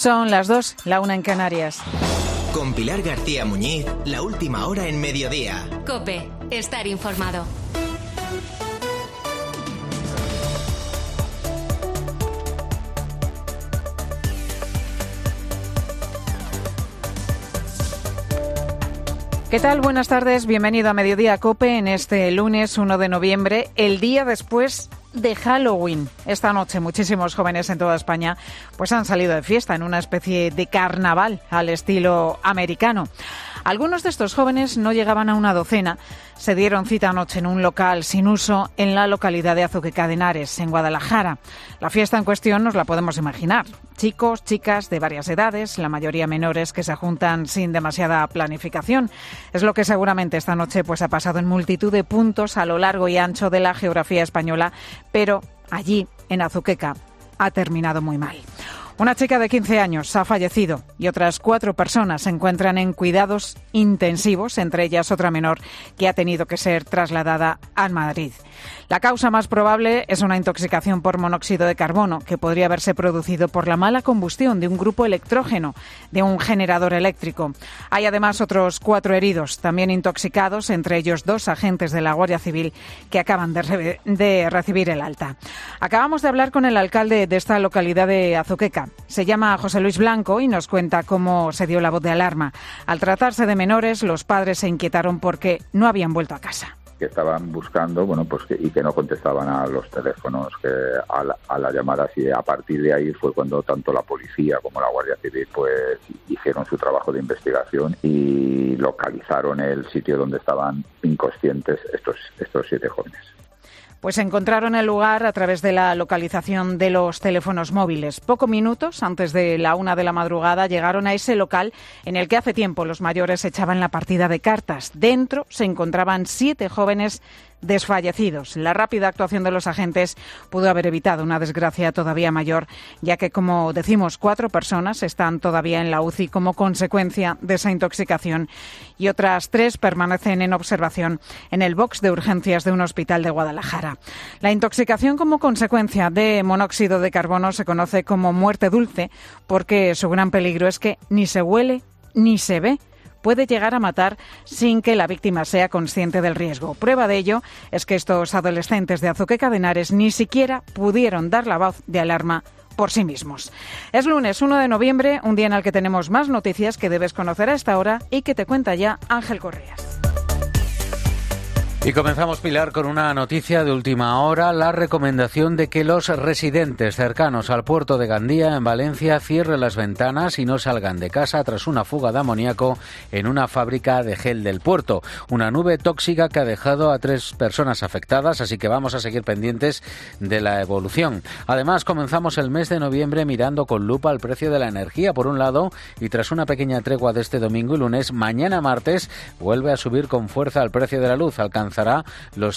Son las 2, la 1 en Canarias. Con Pilar García Muñiz, la última hora en mediodía. COPE, estar informado. ¿Qué tal? Buenas tardes, bienvenido a Mediodía COPE en este lunes 1 de noviembre, el día después de Halloween. Esta noche muchísimos jóvenes en toda España pues han salido de fiesta en una especie de carnaval al estilo americano. Algunos de estos jóvenes no llegaban a una docena. Se dieron cita anoche en un local sin uso en la localidad de Azuqueca de Henares, en Guadalajara. La fiesta en cuestión nos la podemos imaginar. Chicos, chicas de varias edades, la mayoría menores que se juntan sin demasiada planificación. Es lo que seguramente esta noche pues ha pasado en multitud de puntos a lo largo y ancho de la geografía española, pero allí, en Azuqueca, ha terminado muy mal. Una chica de 15 años ha fallecido y otras 4 personas se encuentran en cuidados intensivos, entre ellas otra menor que ha tenido que ser trasladada a Madrid. La causa más probable es una intoxicación por monóxido de carbono que podría haberse producido por la mala combustión de un grupo electrógeno de un generador eléctrico. Hay además otros 4 heridos, también intoxicados, entre ellos 2 agentes de la Guardia Civil que acaban de recibir el alta. Acabamos de hablar con el alcalde de esta localidad de Azuqueca. Se llama José Luis Blanco y nos cuenta cómo se dio la voz de alarma. Al tratarse de menores, los padres se inquietaron porque no habían vuelto a casa. Que estaban buscando, y que no contestaban a los teléfonos, que a la llamada, y a partir de ahí fue cuando tanto la policía como la Guardia Civil pues hicieron su trabajo de investigación y localizaron el sitio donde estaban inconscientes estos 7 jóvenes. Pues encontraron el lugar a través de la localización de los teléfonos móviles. Pocos minutos antes de la 1 de la madrugada llegaron a ese local en el que hace tiempo los mayores echaban la partida de cartas. Dentro se encontraban 7 jóvenes desfallecidos. La rápida actuación de los agentes pudo haber evitado una desgracia todavía mayor, ya que, como decimos, 4 personas están todavía en la UCI como consecuencia de esa intoxicación y otras 3 permanecen en observación en el box de urgencias de un hospital de Guadalajara. La intoxicación como consecuencia de monóxido de carbono se conoce como muerte dulce porque su gran peligro es que ni se huele ni se ve. Puede llegar a matar sin que la víctima sea consciente del riesgo. Prueba de ello es que estos adolescentes de Azuqueca de Henares ni siquiera pudieron dar la voz de alarma por sí mismos. Es lunes 1 de noviembre, un día en el que tenemos más noticias que debes conocer a esta hora y que te cuenta ya Ángel Correas. Y comenzamos, Pilar, con una noticia de última hora, la recomendación de que los residentes cercanos al puerto de Gandía, en Valencia, cierren las ventanas y no salgan de casa tras una fuga de amoníaco en una fábrica de gel del puerto. Una nube tóxica que ha dejado a 3 personas afectadas, así que vamos a seguir pendientes de la evolución. Además, comenzamos el mes de noviembre mirando con lupa el precio de la energía, por un lado, y tras una pequeña tregua de este domingo y lunes, mañana martes vuelve a subir con fuerza el precio de la luz, alcanzará los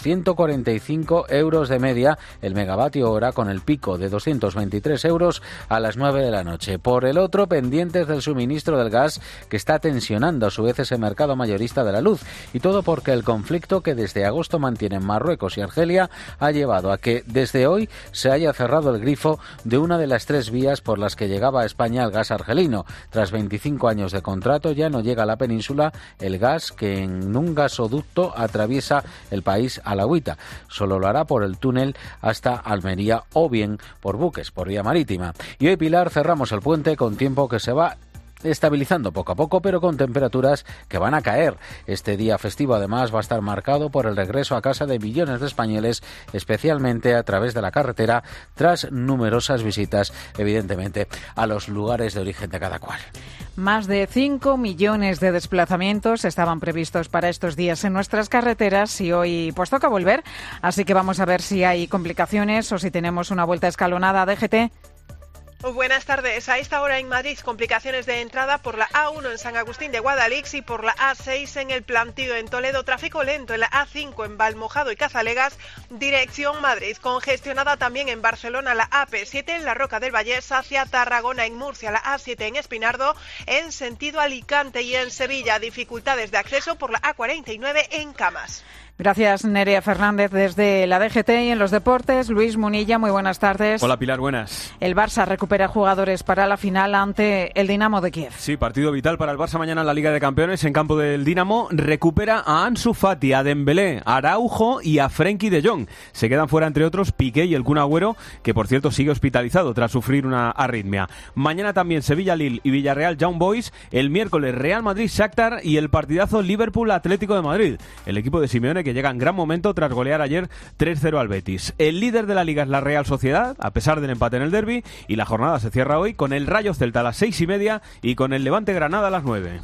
145 euros de media el megavatio hora, con el pico de 223 euros a las 9 de la noche. Por el otro, pendientes del suministro del gas, que está tensionando a su vez ese mercado mayorista de la luz. Y todo porque el conflicto que desde agosto mantienen Marruecos y Argelia ha llevado a que desde hoy se haya cerrado el grifo de una de las 3 vías por las que llegaba a España el gas argelino. Tras 25 años de contrato ya no llega a la península el gas que en un gasoducto atraviesa el país alauita. Solo lo hará por el túnel hasta Almería o bien por buques, por vía marítima. Y hoy, Pilar, cerramos el puente con tiempo que se va estabilizando poco a poco, pero con temperaturas que van a caer. Este día festivo, además, va a estar marcado por el regreso a casa de millones de españoles, especialmente a través de la carretera, tras numerosas visitas, evidentemente, a los lugares de origen de cada cual. Más de 5 millones de desplazamientos estaban previstos para estos días en nuestras carreteras y hoy pues toca volver, así que vamos a ver si hay complicaciones o si tenemos una vuelta escalonada. DGT. Buenas tardes. A esta hora en Madrid, complicaciones de entrada por la A1 en San Agustín de Guadalix y por la A6 en El Plantío en Toledo. Tráfico lento en la A5 en Valmojado y Cazalegas, dirección Madrid. Congestionada también en Barcelona la AP7 en la Roca del Vallés hacia Tarragona, en Murcia la A7 en Espinardo en sentido Alicante y en Sevilla dificultades de acceso por la A49 en Camas. Gracias, Nerea Fernández, desde la DGT. Y en los deportes, Luis Munilla, muy buenas tardes. Hola, Pilar, buenas. El Barça recupera jugadores para la final ante el Dinamo de Kiev. Sí, partido vital para el Barça mañana en la Liga de Campeones en campo del Dinamo. Recupera a Ansu Fati, a Dembélé, a Araujo y a Frenkie de Jong. Se quedan fuera, entre otros, Piqué y el Kun Agüero, que por cierto sigue hospitalizado tras sufrir una arritmia. Mañana también Sevilla-Lille y Villarreal Young Boys. El miércoles Real Madrid-Shakhtar y el partidazo Liverpool-Atlético de Madrid. El equipo de Simeone que llega en gran momento tras golear ayer 3-0 al Betis. El líder de la Liga es la Real Sociedad, a pesar del empate en el derbi, y la jornada se cierra hoy con el Rayo Celta a las 6:30 y con el Levante Granada a las 9.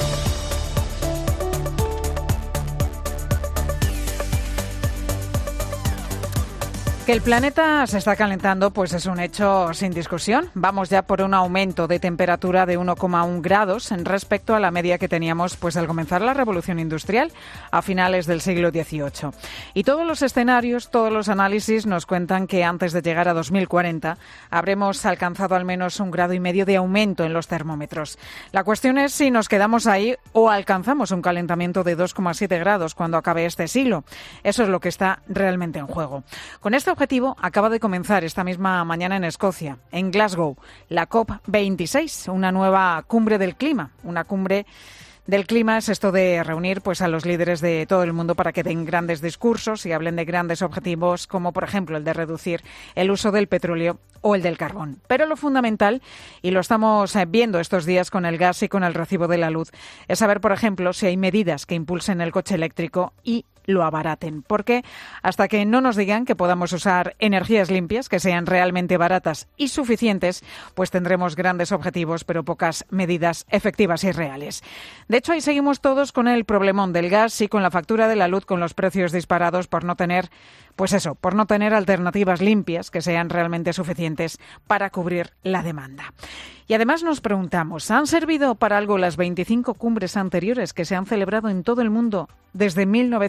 Que el planeta se está calentando, pues es un hecho sin discusión. Vamos ya por un aumento de temperatura de 1,1 grados respecto a la media que teníamos pues al comenzar la revolución industrial a finales del siglo XVIII. Y todos los escenarios, todos los análisis nos cuentan que antes de llegar a 2040 habremos alcanzado al menos 1,5 grados de aumento en los termómetros. La cuestión es si nos quedamos ahí o alcanzamos un calentamiento de 2,7 grados cuando acabe este siglo. Eso es lo que está realmente en juego. Con este objetivo acaba de comenzar esta misma mañana en Escocia, en Glasgow, la COP26, una nueva cumbre del clima, una cumbre del clima es esto de reunir pues a los líderes de todo el mundo para que den grandes discursos y hablen de grandes objetivos como por ejemplo el de reducir el uso del petróleo o el del carbón. Pero lo fundamental, y lo estamos viendo estos días con el gas y con el recibo de la luz, es saber por ejemplo si hay medidas que impulsen el coche eléctrico y lo abaraten, porque hasta que no nos digan que podamos usar energías limpias, que sean realmente baratas y suficientes, pues tendremos grandes objetivos, pero pocas medidas efectivas y reales. De hecho, ahí seguimos todos con el problemón del gas y con la factura de la luz, con los precios disparados por no tener, pues eso, por no tener alternativas limpias que sean realmente suficientes para cubrir la demanda. Y además nos preguntamos, ¿han servido para algo las 25 cumbres anteriores que se han celebrado en todo el mundo desde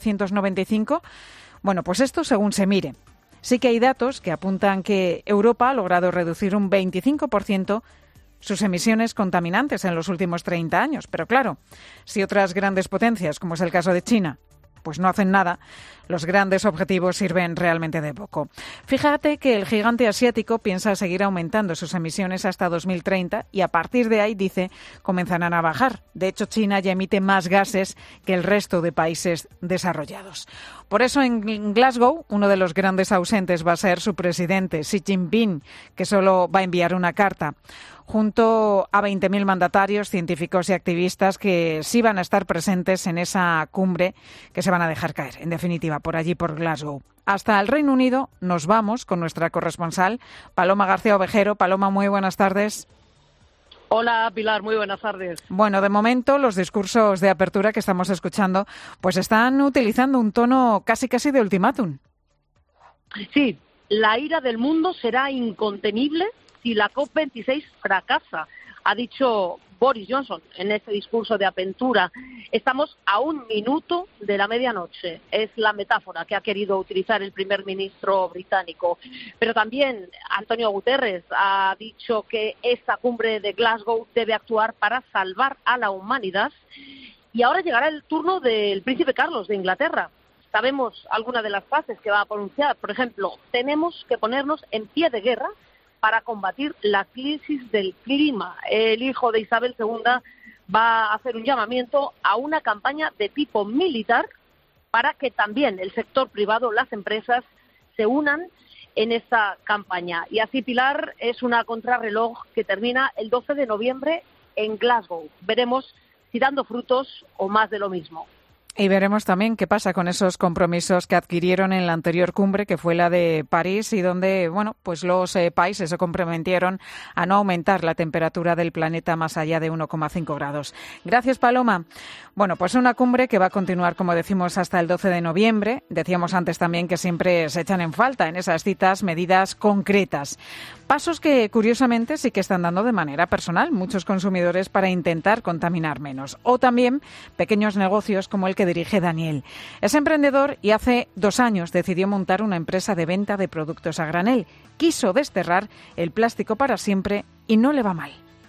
1995? Bueno, pues esto según se mire. Sí que hay datos que apuntan que Europa ha logrado reducir un 25% sus emisiones contaminantes en los últimos 30 años. Pero claro, si otras grandes potencias, como es el caso de China, pues no hacen nada, los grandes objetivos sirven realmente de poco. Fíjate que el gigante asiático piensa seguir aumentando sus emisiones hasta 2030 y a partir de ahí, dice, comenzarán a bajar. De hecho, China ya emite más gases que el resto de países desarrollados. Por eso en Glasgow, uno de los grandes ausentes va a ser su presidente, Xi Jinping, que solo va a enviar una carta, junto a 20.000 mandatarios, científicos y activistas que sí van a estar presentes en esa cumbre que se van a dejar caer, en definitiva, por allí, por Glasgow. Hasta el Reino Unido nos vamos con nuestra corresponsal, Paloma García Ovejero. Paloma, muy buenas tardes. Hola, Pilar, muy buenas tardes. Bueno, de momento los discursos de apertura que estamos escuchando pues están utilizando un tono casi de ultimátum. Sí, la ira del mundo será incontenible si la COP26 fracasa, ha dicho Boris Johnson en este discurso de apertura. Estamos a 1 minuto de la medianoche. Es la metáfora que ha querido utilizar el primer ministro británico. Pero también Antonio Guterres ha dicho que esta cumbre de Glasgow debe actuar para salvar a la humanidad. Y ahora llegará el turno del príncipe Carlos de Inglaterra. Sabemos algunas de las frases que va a pronunciar. Por ejemplo, tenemos que ponernos en pie de guerra para combatir la crisis del clima. El hijo de Isabel II va a hacer un llamamiento a una campaña de tipo militar para que también el sector privado, las empresas, se unan en esta campaña. Y así, Pilar, es una contrarreloj que termina el 12 de noviembre en Glasgow. Veremos si dando frutos o más de lo mismo. Y veremos también qué pasa con esos compromisos que adquirieron en la anterior cumbre, que fue la de París, y donde, bueno, pues los países se comprometieron a no aumentar la temperatura del planeta más allá de 1,5 grados. Gracias, Paloma. Bueno, pues una cumbre que va a continuar, como decimos, hasta el 12 de noviembre. Decíamos antes también que siempre se echan en falta en esas citas medidas concretas. Pasos que, curiosamente, sí que están dando de manera personal muchos consumidores para intentar contaminar menos. O también pequeños negocios como el que dirige Daniel. Es emprendedor y hace 2 años decidió montar una empresa de venta de productos a granel. Quiso desterrar el plástico para siempre y no le va mal.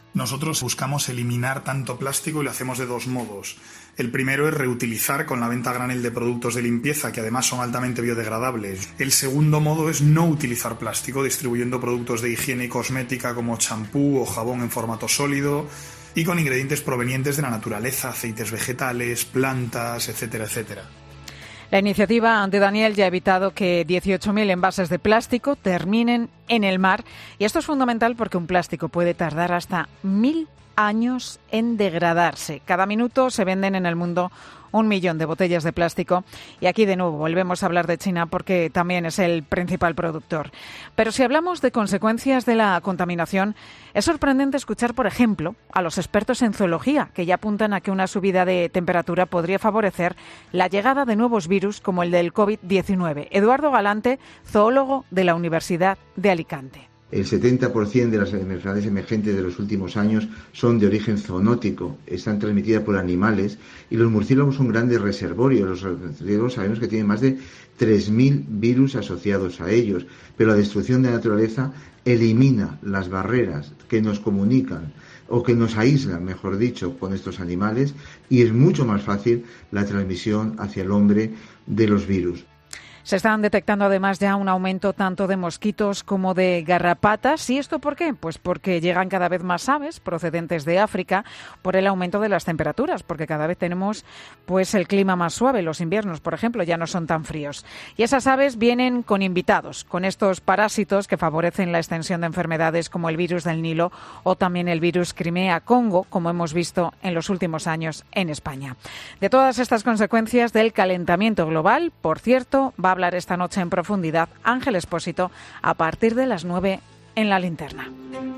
Nosotros buscamos eliminar tanto plástico y lo hacemos de dos modos. El primero es reutilizar con la venta a granel de productos de limpieza, que además son altamente biodegradables. El segundo modo es no utilizar plástico, distribuyendo productos de higiene y cosmética como champú o jabón en formato sólido y con ingredientes provenientes de la naturaleza, aceites vegetales, plantas, etcétera, etcétera. La iniciativa de Daniel ya ha evitado que 18.000 envases de plástico terminen en el mar. Y esto es fundamental porque un plástico puede tardar hasta 1.000 años en degradarse. Cada minuto se venden en el mundo 1 millón de botellas de plástico. Y aquí de nuevo volvemos a hablar de China porque también es el principal productor. Pero si hablamos de consecuencias de la contaminación, es sorprendente escuchar, por ejemplo, a los expertos en zoología, que ya apuntan a que una subida de temperatura podría favorecer la llegada de nuevos virus como el del COVID-19. Eduardo Galante, zoólogo de la Universidad de Alicante. El 70% de las enfermedades emergentes de los últimos años son de origen zoonótico, están transmitidas por animales y los murciélagos son grandes reservorios. Los murciélagos sabemos que tienen más de 3.000 virus asociados a ellos, pero la destrucción de la naturaleza elimina las barreras que nos comunican o que nos aíslan, mejor dicho, con estos animales y es mucho más fácil la transmisión hacia el hombre de los virus. Se están detectando además ya un aumento tanto de mosquitos como de garrapatas. ¿Y esto por qué? Pues porque llegan cada vez más aves procedentes de África por el aumento de las temperaturas, porque cada vez tenemos pues el clima más suave. Los inviernos, por ejemplo, ya no son tan fríos. Y esas aves vienen con invitados, con estos parásitos que favorecen la extensión de enfermedades como el virus del Nilo o también el virus Crimea-Congo, como hemos visto en los últimos años en España. De todas estas consecuencias del calentamiento global, por cierto, va a hablar esta noche en profundidad Ángel Expósito a partir de las 9 en La Linterna.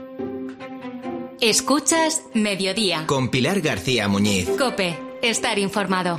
Escuchas Mediodía. Con Pilar García Muñiz. COPE. Estar informado.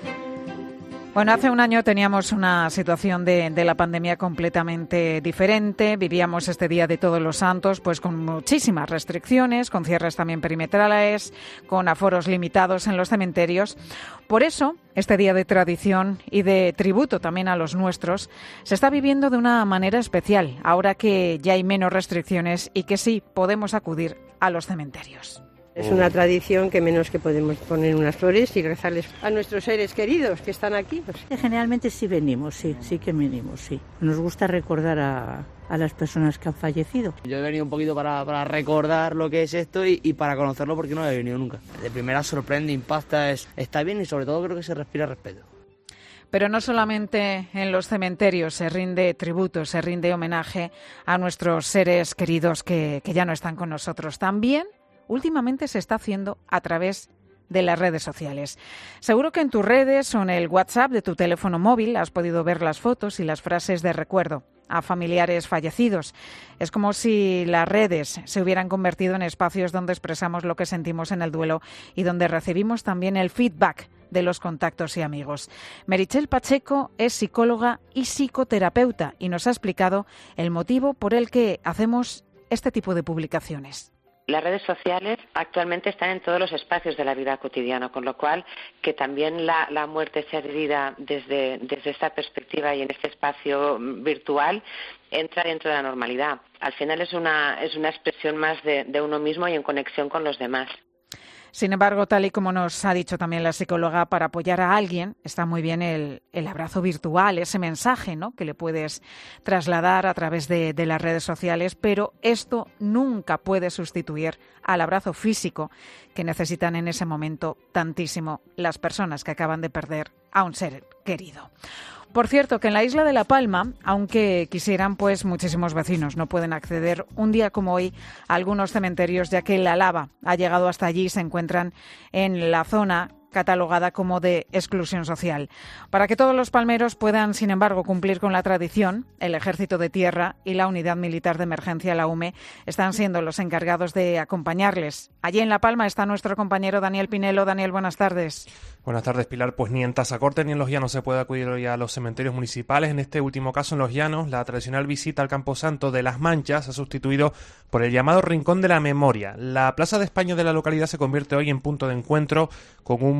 Bueno, hace un año teníamos una situación de la pandemia completamente diferente. Vivíamos este Día de Todos los Santos pues con muchísimas restricciones, con cierres también perimetrales, con aforos limitados en los cementerios. Por eso, este día de tradición y de tributo también a los nuestros se está viviendo de una manera especial, ahora que ya hay menos restricciones y que sí podemos acudir a los cementerios. Es una tradición que menos que podemos poner unas flores y rezarles a nuestros seres queridos que están aquí. Pues. Generalmente sí venimos, sí que venimos, sí. Nos gusta recordar a las personas que han fallecido. Yo he venido un poquito para recordar lo que es esto y para conocerlo porque no he venido nunca. De primera sorprende, impacta, está bien y sobre todo creo que se respira respeto. Pero no solamente en los cementerios se rinde tributo, se rinde homenaje a nuestros seres queridos que ya no están con nosotros. También últimamente se está haciendo a través de las redes sociales. Seguro que en tus redes o en el WhatsApp de tu teléfono móvil has podido ver las fotos y las frases de recuerdo a familiares fallecidos. Es como si las redes se hubieran convertido en espacios donde expresamos lo que sentimos en el duelo y donde recibimos también el feedback de los contactos y amigos. Meritxell Pacheco es psicóloga y psicoterapeuta y nos ha explicado el motivo por el que hacemos este tipo de publicaciones. Las redes sociales actualmente están en todos los espacios de la vida cotidiana, con lo cual que también la muerte sea vivida desde esta perspectiva y en este espacio virtual entra dentro de la normalidad. Al final es una expresión más de uno mismo y en conexión con los demás. Sin embargo, tal y como nos ha dicho también la psicóloga, para apoyar a alguien está muy bien el abrazo virtual, ese mensaje, ¿no?, que le puedes trasladar a través de las redes sociales, pero esto nunca puede sustituir al abrazo físico que necesitan en ese momento tantísimo las personas que acaban de perder a un ser querido. Por cierto, que en la isla de La Palma, aunque quisieran, pues muchísimos vecinos no pueden acceder un día como hoy a algunos cementerios, ya que la lava ha llegado hasta allí y se encuentran en la zona catalogada como de exclusión social. Para que todos los palmeros puedan, sin embargo, cumplir con la tradición, el Ejército de Tierra y la Unidad Militar de Emergencia, la UME, están siendo los encargados de acompañarles. Allí en La Palma está nuestro compañero Daniel Pinelo. Daniel, buenas tardes. Buenas tardes, Pilar. Pues ni en Tazacorte ni en Los Llanos se puede acudir hoy a los cementerios municipales. En este último caso, en Los Llanos, la tradicional visita al Camposanto de Las Manchas ha sustituido por el llamado Rincón de la Memoria. La Plaza de España de la localidad se convierte hoy en punto de encuentro con un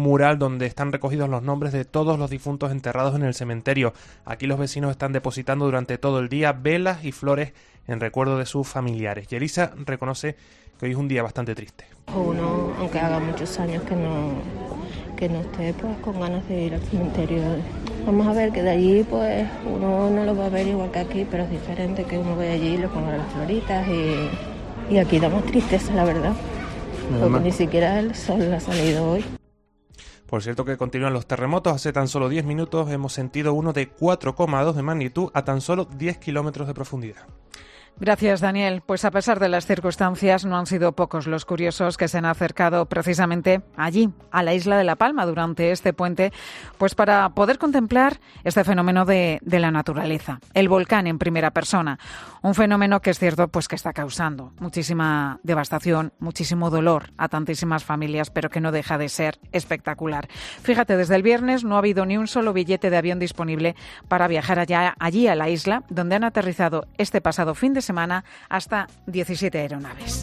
mural donde están recogidos los nombres de todos los difuntos enterrados en el cementerio. Aquí los vecinos están depositando durante todo el día velas y flores en recuerdo de sus familiares. Yelisa reconoce que hoy es un día bastante triste. Uno, aunque haga muchos años que no esté, pues con ganas de ir al cementerio. Vamos a ver que de allí pues uno no lo va a ver igual que aquí, pero es diferente que uno vaya allí y le ponga las floritas y aquí damos tristeza, la verdad, porque ni siquiera el sol ha salido hoy. Por cierto que continúan los terremotos. Hace tan solo 10 minutos hemos sentido uno de 4,2 de magnitud a tan solo 10 kilómetros de profundidad. Gracias, Daniel. Pues a pesar de las circunstancias, no han sido pocos los curiosos que se han acercado precisamente allí, a la isla de La Palma, durante este puente, pues para poder contemplar este fenómeno de la naturaleza, el volcán en primera persona. Un fenómeno que es cierto pues que está causando muchísima devastación, muchísimo dolor a tantísimas familias, pero que no deja de ser espectacular. Fíjate, desde el viernes no ha habido ni un solo billete de avión disponible para viajar allí a la isla, donde han aterrizado este pasado fin de semana hasta 17 aeronaves.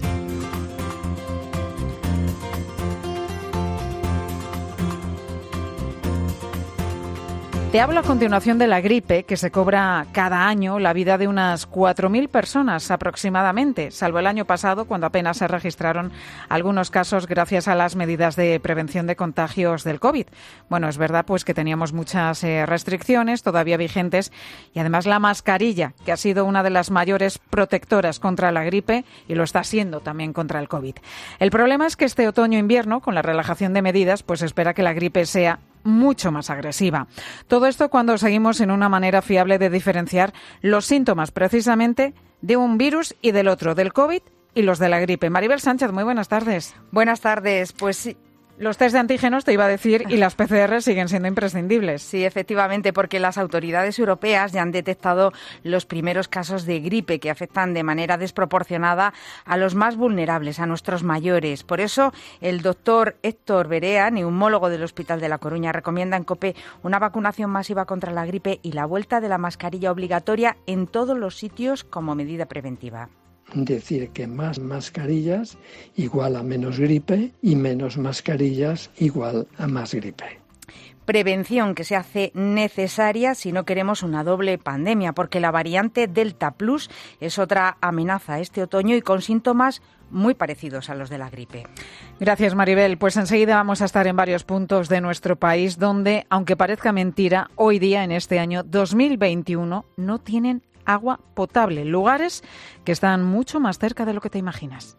Te hablo a continuación de la gripe, que se cobra cada año la vida de unas 4.000 personas aproximadamente, salvo el año pasado, cuando apenas se registraron algunos casos gracias a las medidas de prevención de contagios del COVID. Bueno, es verdad pues que teníamos muchas restricciones todavía vigentes y además la mascarilla, que ha sido una de las mayores protectoras contra la gripe y lo está siendo también contra el COVID. El problema es que este otoño-invierno, con la relajación de medidas, pues se espera que la gripe sea mucho más agresiva. Todo esto cuando seguimos en una manera fiable de diferenciar los síntomas precisamente de un virus y del otro, del COVID y los de la gripe. Maribel Sánchez, muy buenas tardes. Buenas tardes. Pues sí. Los test de antígenos, te iba a decir, y las PCR siguen siendo imprescindibles. Sí, efectivamente, porque las autoridades europeas ya han detectado los primeros casos de gripe que afectan de manera desproporcionada a los más vulnerables, a nuestros mayores. Por eso, el doctor Héctor Berea, neumólogo del Hospital de La Coruña, recomienda en COPE una vacunación masiva contra la gripe y la vuelta de la mascarilla obligatoria en todos los sitios como medida preventiva. Decir que más mascarillas igual a menos gripe y menos mascarillas igual a más gripe. Prevención que se hace necesaria si no queremos una doble pandemia, porque la variante Delta Plus es otra amenaza este otoño y con síntomas muy parecidos a los de la gripe. Gracias, Maribel. Pues enseguida vamos a estar en varios puntos de nuestro país donde, aunque parezca mentira, hoy día, en este año 2021, no tienen agua potable. Lugares que están mucho más cerca de lo que te imaginas.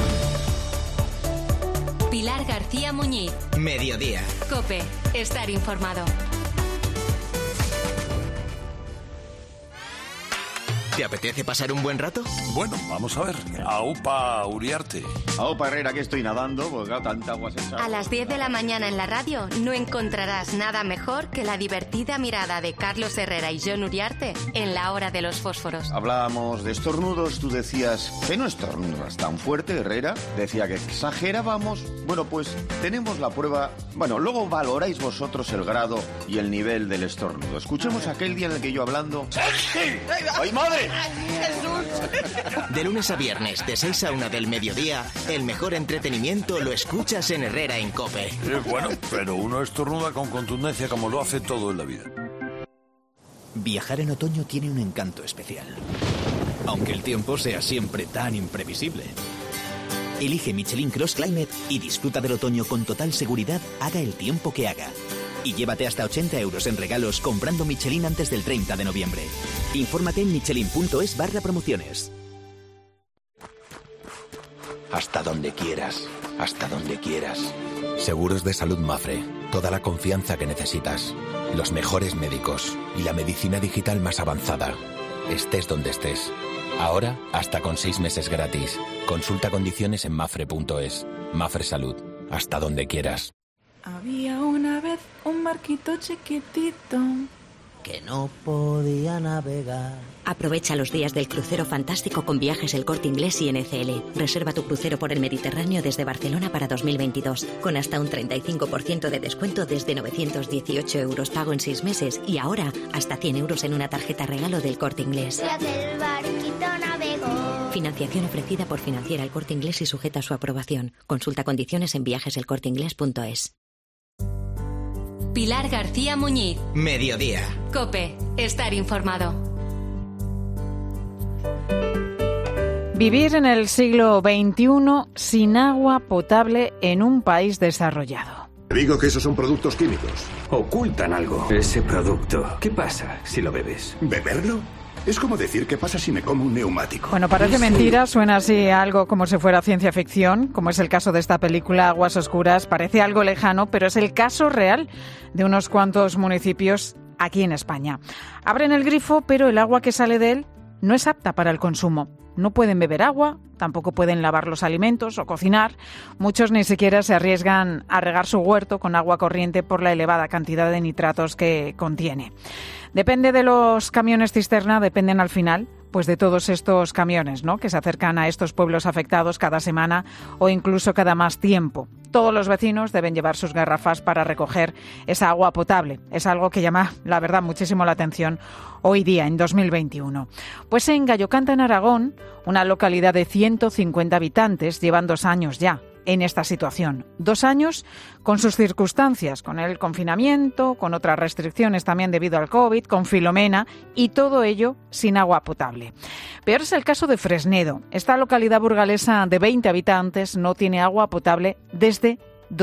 Pilar García Muñiz. Mediodía. COPE. Estar informado. ¿Te apetece pasar un buen rato? Bueno, vamos a ver. Aupa Uriarte. Aupa Herrera, que estoy nadando, porque claro, tanta agua se echa. A las 10 de la mañana en la radio no encontrarás nada mejor que la divertida mirada de Carlos Herrera y Jon Uriarte en La Hora de los Fósforos. Hablábamos de estornudos, tú decías que no estornudas tan fuerte, Herrera. Decía que exagerábamos. Bueno, pues tenemos la prueba. Bueno, luego valoráis vosotros el grado y el nivel del estornudo. Escuchemos aquel día en el que yo hablando... ¡Ay, madre! De lunes a viernes, de 6 a 1 del mediodía, el mejor entretenimiento lo escuchas en Herrera en COPE. Bueno, pero uno estornuda con contundencia como lo hace todo en la vida. Viajar en otoño tiene un encanto especial, aunque el tiempo sea siempre tan imprevisible. Elige Michelin Cross Climate y disfruta del otoño con total seguridad, haga el tiempo que haga. Y llévate hasta 80 euros en regalos comprando Michelin antes del 30 de noviembre. Infórmate en michelin.es/promociones. Hasta donde quieras, hasta donde quieras. Seguros de Salud Mapfre. Toda la confianza que necesitas. Los mejores médicos y la medicina digital más avanzada. Estés donde estés. Ahora, hasta con 6 meses gratis. Consulta condiciones en mapfre.es. Mapfre Salud. Hasta donde quieras. Había una vez un barquito chiquitito que no podía navegar. Aprovecha los días del crucero fantástico con Viajes El Corte Inglés y NCL. Reserva tu crucero por el Mediterráneo desde Barcelona para 2022, con hasta un 35% de descuento desde 918 euros pago en 6 meses y ahora hasta 100 euros en una tarjeta regalo del Corte Inglés. el barquito navegó. Financiación ofrecida por Financiera El Corte Inglés y sujeta a su aprobación. Consulta condiciones en viajeselcorteinglés.es. Pilar García Muñiz. Mediodía. COPE. Estar informado. Vivir en el siglo XXI sin agua potable en un país desarrollado. Digo que esos son productos químicos. Ocultan algo. Ese producto, ¿qué pasa si lo bebes? ¿Beberlo? Es como decir qué pasa si me como un neumático. Bueno, parece mentira, suena así algo como si fuera ciencia ficción, como es el caso de esta película Aguas Oscuras. Parece algo lejano, pero es el caso real de unos cuantos municipios aquí en España. Abren el grifo, pero el agua que sale de él no es apta para el consumo. No pueden beber agua, tampoco pueden lavar los alimentos o cocinar. Muchos ni siquiera se arriesgan a regar su huerto con agua corriente por la elevada cantidad de nitratos que contiene. Depende de los camiones cisterna, dependen al final pues de todos estos camiones, ¿no?, que se acercan a estos pueblos afectados cada semana o incluso cada más tiempo. Todos los vecinos deben llevar sus garrafas para recoger esa agua potable. Es algo que llama, la verdad, muchísimo la atención hoy día, en 2021. Pues en Gallocanta, en Aragón, una localidad de 150 habitantes, llevan 2 años ya en esta situación. 2 años con sus circunstancias, con el confinamiento, con otras restricciones también debido al COVID, con Filomena, y todo ello sin agua potable. Peor es el caso de Fresnedo. Esta localidad burgalesa de 20 habitantes no tiene agua potable desde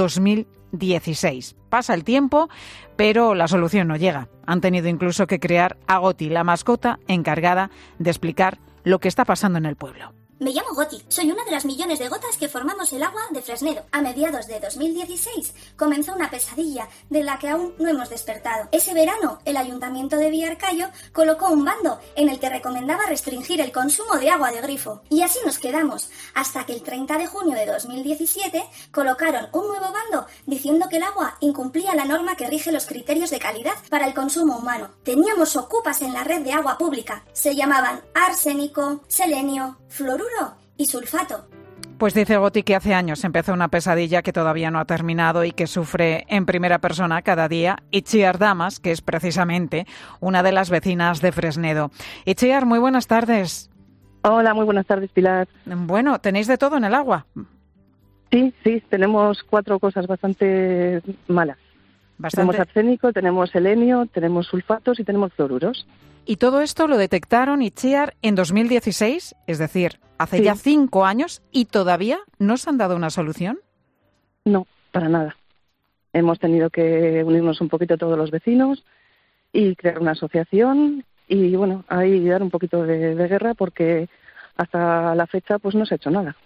2016. Pasa el tiempo, pero la solución no llega. Han tenido incluso que crear a Goti, la mascota encargada de explicar lo que está pasando en el pueblo. Me llamo Goti, soy una de las millones de gotas que formamos el agua de Fresnedo. A mediados de 2016 comenzó una pesadilla de la que aún no hemos despertado. Ese verano, el Ayuntamiento de Villarcayo colocó un bando en el que recomendaba restringir el consumo de agua de grifo. Y así nos quedamos, hasta que el 30 de junio de 2017 colocaron un nuevo bando diciendo que el agua incumplía la norma que rige los criterios de calidad para el consumo humano. Teníamos ocupas en la red de agua pública. Se llamaban arsénico, selenio, fluoruro y sulfato. Pues dice Goti que hace años empezó una pesadilla que todavía no ha terminado y que sufre en primera persona cada día Itziar Damas, que es precisamente una de las vecinas de Fresnedo. Itziar, muy buenas tardes. Hola, muy buenas tardes, Pilar. Bueno, ¿tenéis de todo en el agua? Sí, tenemos 4 cosas bastante malas. Tenemos arsénico, tenemos selenio, tenemos sulfatos y tenemos fluoruros. Y todo esto lo detectaron, Itziar, en 2016, es decir, hace ya 5 años, y todavía no se han dado una solución. No, para nada. Hemos tenido que unirnos un poquito todos los vecinos y crear una asociación y, bueno, ahí dar un poquito de guerra porque hasta la fecha pues no se ha hecho nada.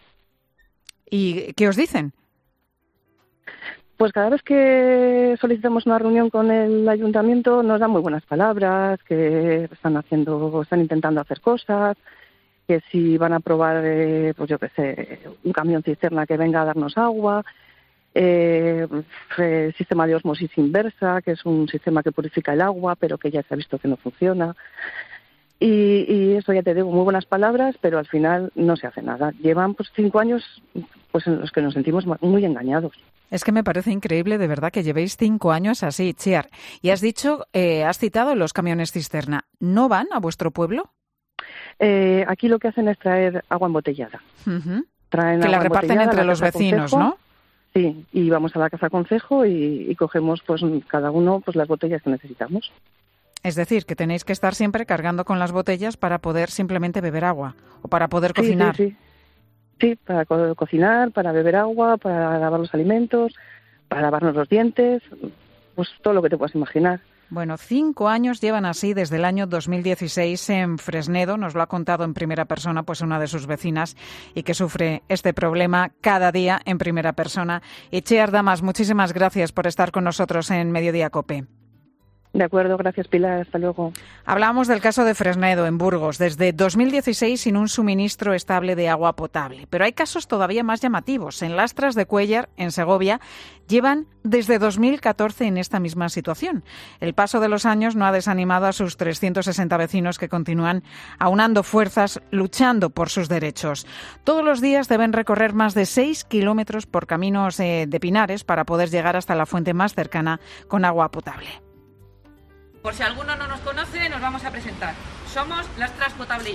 ¿Y qué os dicen? Pues cada vez que solicitamos una reunión con el ayuntamiento nos dan muy buenas palabras, que están intentando hacer cosas, que si van a probar, pues yo qué sé, un camión cisterna que venga a darnos agua, sistema de ósmosis inversa, que es un sistema que purifica el agua, pero que ya se ha visto que no funciona. Y eso, ya te digo, muy buenas palabras, pero al final no se hace nada. Llevan pues 5 años pues en los que nos sentimos muy engañados. Es que me parece increíble, de verdad, que llevéis 5 años así, Itziar. Y has dicho, has citado los camiones cisterna. ¿No van a vuestro pueblo? Aquí lo que hacen es traer agua embotellada. Uh-huh. Que la reparten entre los vecinos, concejo, ¿no? Sí, y vamos a la casa concejo y cogemos pues cada uno pues las botellas que necesitamos. Es decir, que tenéis que estar siempre cargando con las botellas para poder simplemente beber agua o para poder cocinar. Sí, para cocinar, para beber agua, para lavar los alimentos, para lavarnos los dientes, pues todo lo que te puedas imaginar. Bueno, 5 años llevan así desde el año 2016 en Fresnedo. Nos lo ha contado en primera persona pues una de sus vecinas y que sufre este problema cada día en primera persona. Itziar Damas, muchísimas gracias por estar con nosotros en Mediodía COPE. De acuerdo, gracias Pilar, hasta luego. Hablábamos del caso de Fresnedo, en Burgos, desde 2016 sin un suministro estable de agua potable. Pero hay casos todavía más llamativos. En Lastras de Cuéllar, en Segovia, llevan desde 2014 en esta misma situación. El paso de los años no ha desanimado a sus 360 vecinos que continúan aunando fuerzas, luchando por sus derechos. Todos los días deben recorrer más de 6 kilómetros por caminos de pinares para poder llegar hasta la fuente más cercana con agua potable. Por si alguno no nos conoce, nos vamos a presentar. Somos Lastras Potable Ya.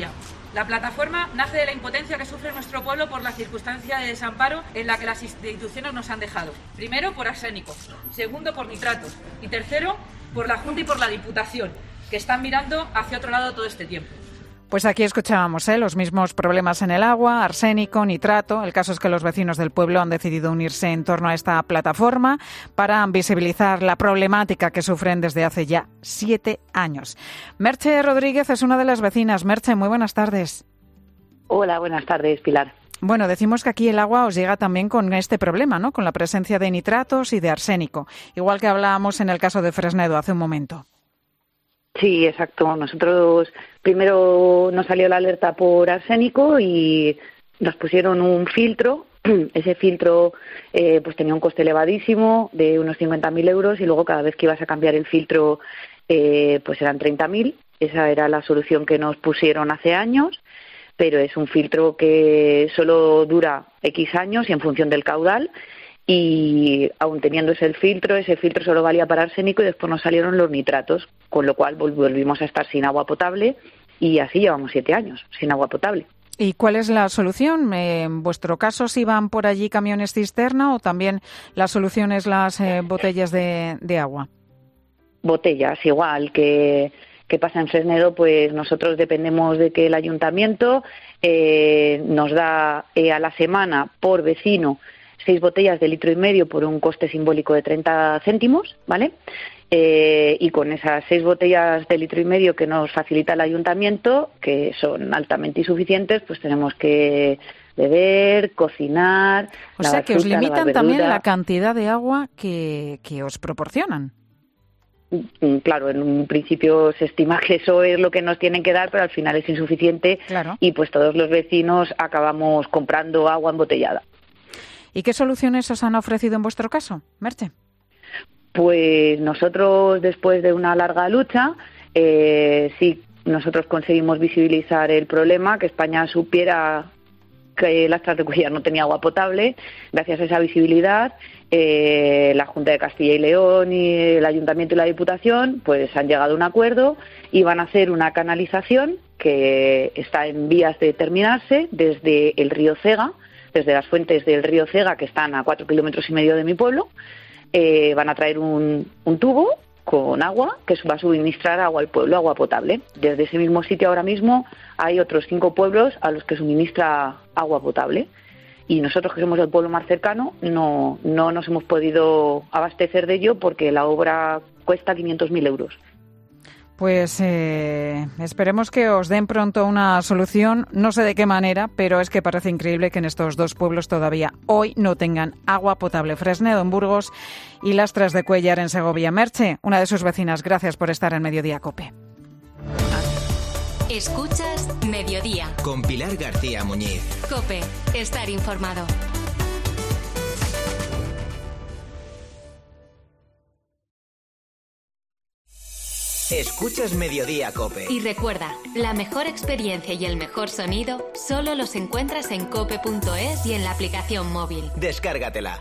La plataforma nace de la impotencia que sufre nuestro pueblo por la circunstancia de desamparo en la que las instituciones nos han dejado. Primero, por arsénico. Segundo, por nitratos. Y tercero, por la Junta y por la Diputación, que están mirando hacia otro lado todo este tiempo. Pues aquí escuchábamos los mismos problemas en el agua, arsénico, nitrato. El caso es que los vecinos del pueblo han decidido unirse en torno a esta plataforma para visibilizar la problemática que sufren desde hace ya 7 años. Merche Rodríguez es una de las vecinas. Merche, muy buenas tardes. Hola, buenas tardes, Pilar. Bueno, decimos que aquí el agua os llega también con este problema, ¿no? Con la presencia de nitratos y de arsénico, igual que hablábamos en el caso de Fresnedo hace un momento. Sí, exacto. Nosotros primero nos salió la alerta por arsénico y nos pusieron un filtro. Ese filtro pues tenía un coste elevadísimo de unos 50.000 euros y luego cada vez que ibas a cambiar el filtro pues eran 30.000. Esa era la solución que nos pusieron hace años, pero es un filtro que solo dura X años y en función del caudal. Y aun teniendo ese filtro solo valía para arsénico y después nos salieron los nitratos, con lo cual volvimos a estar sin agua potable y así llevamos 7 años sin agua potable. ¿Y cuál es la solución? En vuestro caso, ¿si van por allí camiones cisterna o también la solución es las botellas de agua? Botellas, igual que pasa en Fresnedo, pues nosotros dependemos de que el ayuntamiento nos da a la semana por vecino 6 botellas de 1,5 litros por un coste simbólico de 30 céntimos, ¿vale? Y con esas 6 botellas de 1,5 litros que nos facilita el ayuntamiento, que son altamente insuficientes, pues tenemos que beber, cocinar, o sea que fruta, os limitan también verdura. la cantidad de agua que os proporcionan. Claro, en un principio se estima que eso es lo que nos tienen que dar, pero al final es insuficiente. Claro. Y pues todos los vecinos acabamos comprando agua embotellada. ¿Y qué soluciones os han ofrecido en vuestro caso, Merche? Pues nosotros, después de una larga lucha, sí, nosotros conseguimos visibilizar el problema, que España supiera que Las Tras de Cuéllar no tenía agua potable. Gracias a esa visibilidad, la Junta de Castilla y León y el Ayuntamiento y la Diputación pues han llegado a un acuerdo y van a hacer una canalización que está en vías de terminarse desde el río Cega, desde las fuentes del río Cega, que están a 4,5 kilómetros de mi pueblo. Van a traer un tubo con agua que va a suministrar agua al pueblo, agua potable. Desde ese mismo sitio ahora mismo hay otros 5 pueblos a los que suministra agua potable. Y nosotros, que somos el pueblo más cercano, no nos hemos podido abastecer de ello porque la obra cuesta 500.000 euros. Pues esperemos que os den pronto una solución, no sé de qué manera, pero es que parece increíble que en estos 2 pueblos todavía hoy no tengan agua potable. Fresnedo en Burgos y Las Tras de Cuéllar en Segovia. Merche, una de sus vecinas, gracias por estar en Mediodía COPE. Escuchas Mediodía. Con Pilar García Muñiz. COPE, estar informado. Escuchas Mediodía COPE. Y recuerda, la mejor experiencia y el mejor sonido solo los encuentras en cope.es y en la aplicación móvil. Descárgatela.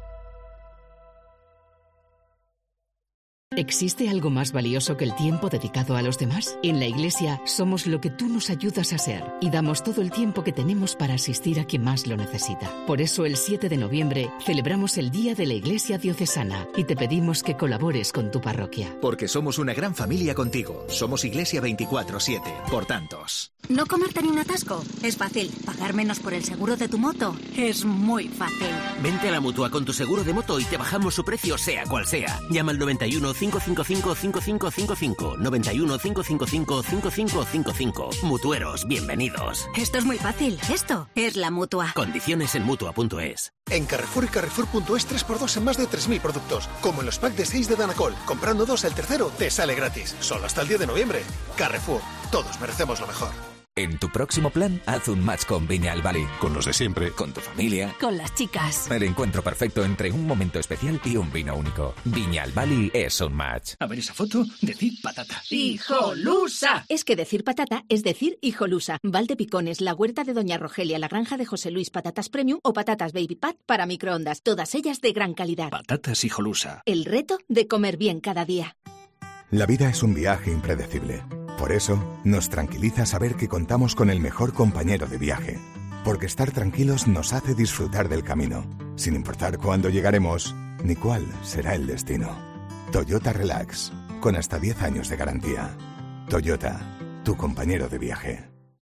¿Existe algo más valioso que el tiempo dedicado a los demás? En la Iglesia somos lo que tú nos ayudas a ser y damos todo el tiempo que tenemos para asistir a quien más lo necesita. Por eso el 7 de noviembre celebramos el Día de la Iglesia Diocesana y te pedimos que colabores con tu parroquia. Porque somos una gran familia contigo. Somos Iglesia 24/7, por tantos. ¿No comerte ni un atasco? Es fácil. ¿Pagar menos por el seguro de tu moto? Es muy fácil. Vente a la Mutua con tu seguro de moto y te bajamos su precio sea cual sea. Llama al 91 555 5555. 91 555 5555. Mutueros, bienvenidos. Esto es muy fácil. Esto es la Mutua. Condiciones en Mutua.es. En Carrefour y Carrefour.es 3x2 en más de 3.000 productos. Como en los packs de 6 de Danacol. Comprando 2, el tercero te sale gratis. Solo hasta el 10 de noviembre. Carrefour. Todos merecemos lo mejor. En tu próximo plan, haz un match con Viña Valley. Con los de siempre. Con tu familia. Con las chicas. El encuentro perfecto entre un momento especial y un vino único. Viña Valley es un match. A ver esa foto, decir patata. ¡Hijolusa! Es que decir patata es decir hijolusa. Valdepicones, la huerta de Doña Rogelia, la granja de José Luis, patatas premium o patatas baby pat para microondas. Todas ellas de gran calidad. Patatas hijolusa. El reto de comer bien cada día. La vida es un viaje impredecible. Por eso, nos tranquiliza saber que contamos con el mejor compañero de viaje. Porque estar tranquilos nos hace disfrutar del camino, sin importar cuándo llegaremos ni cuál será el destino. Toyota Relax, con hasta 10 años de garantía. Toyota, tu compañero de viaje.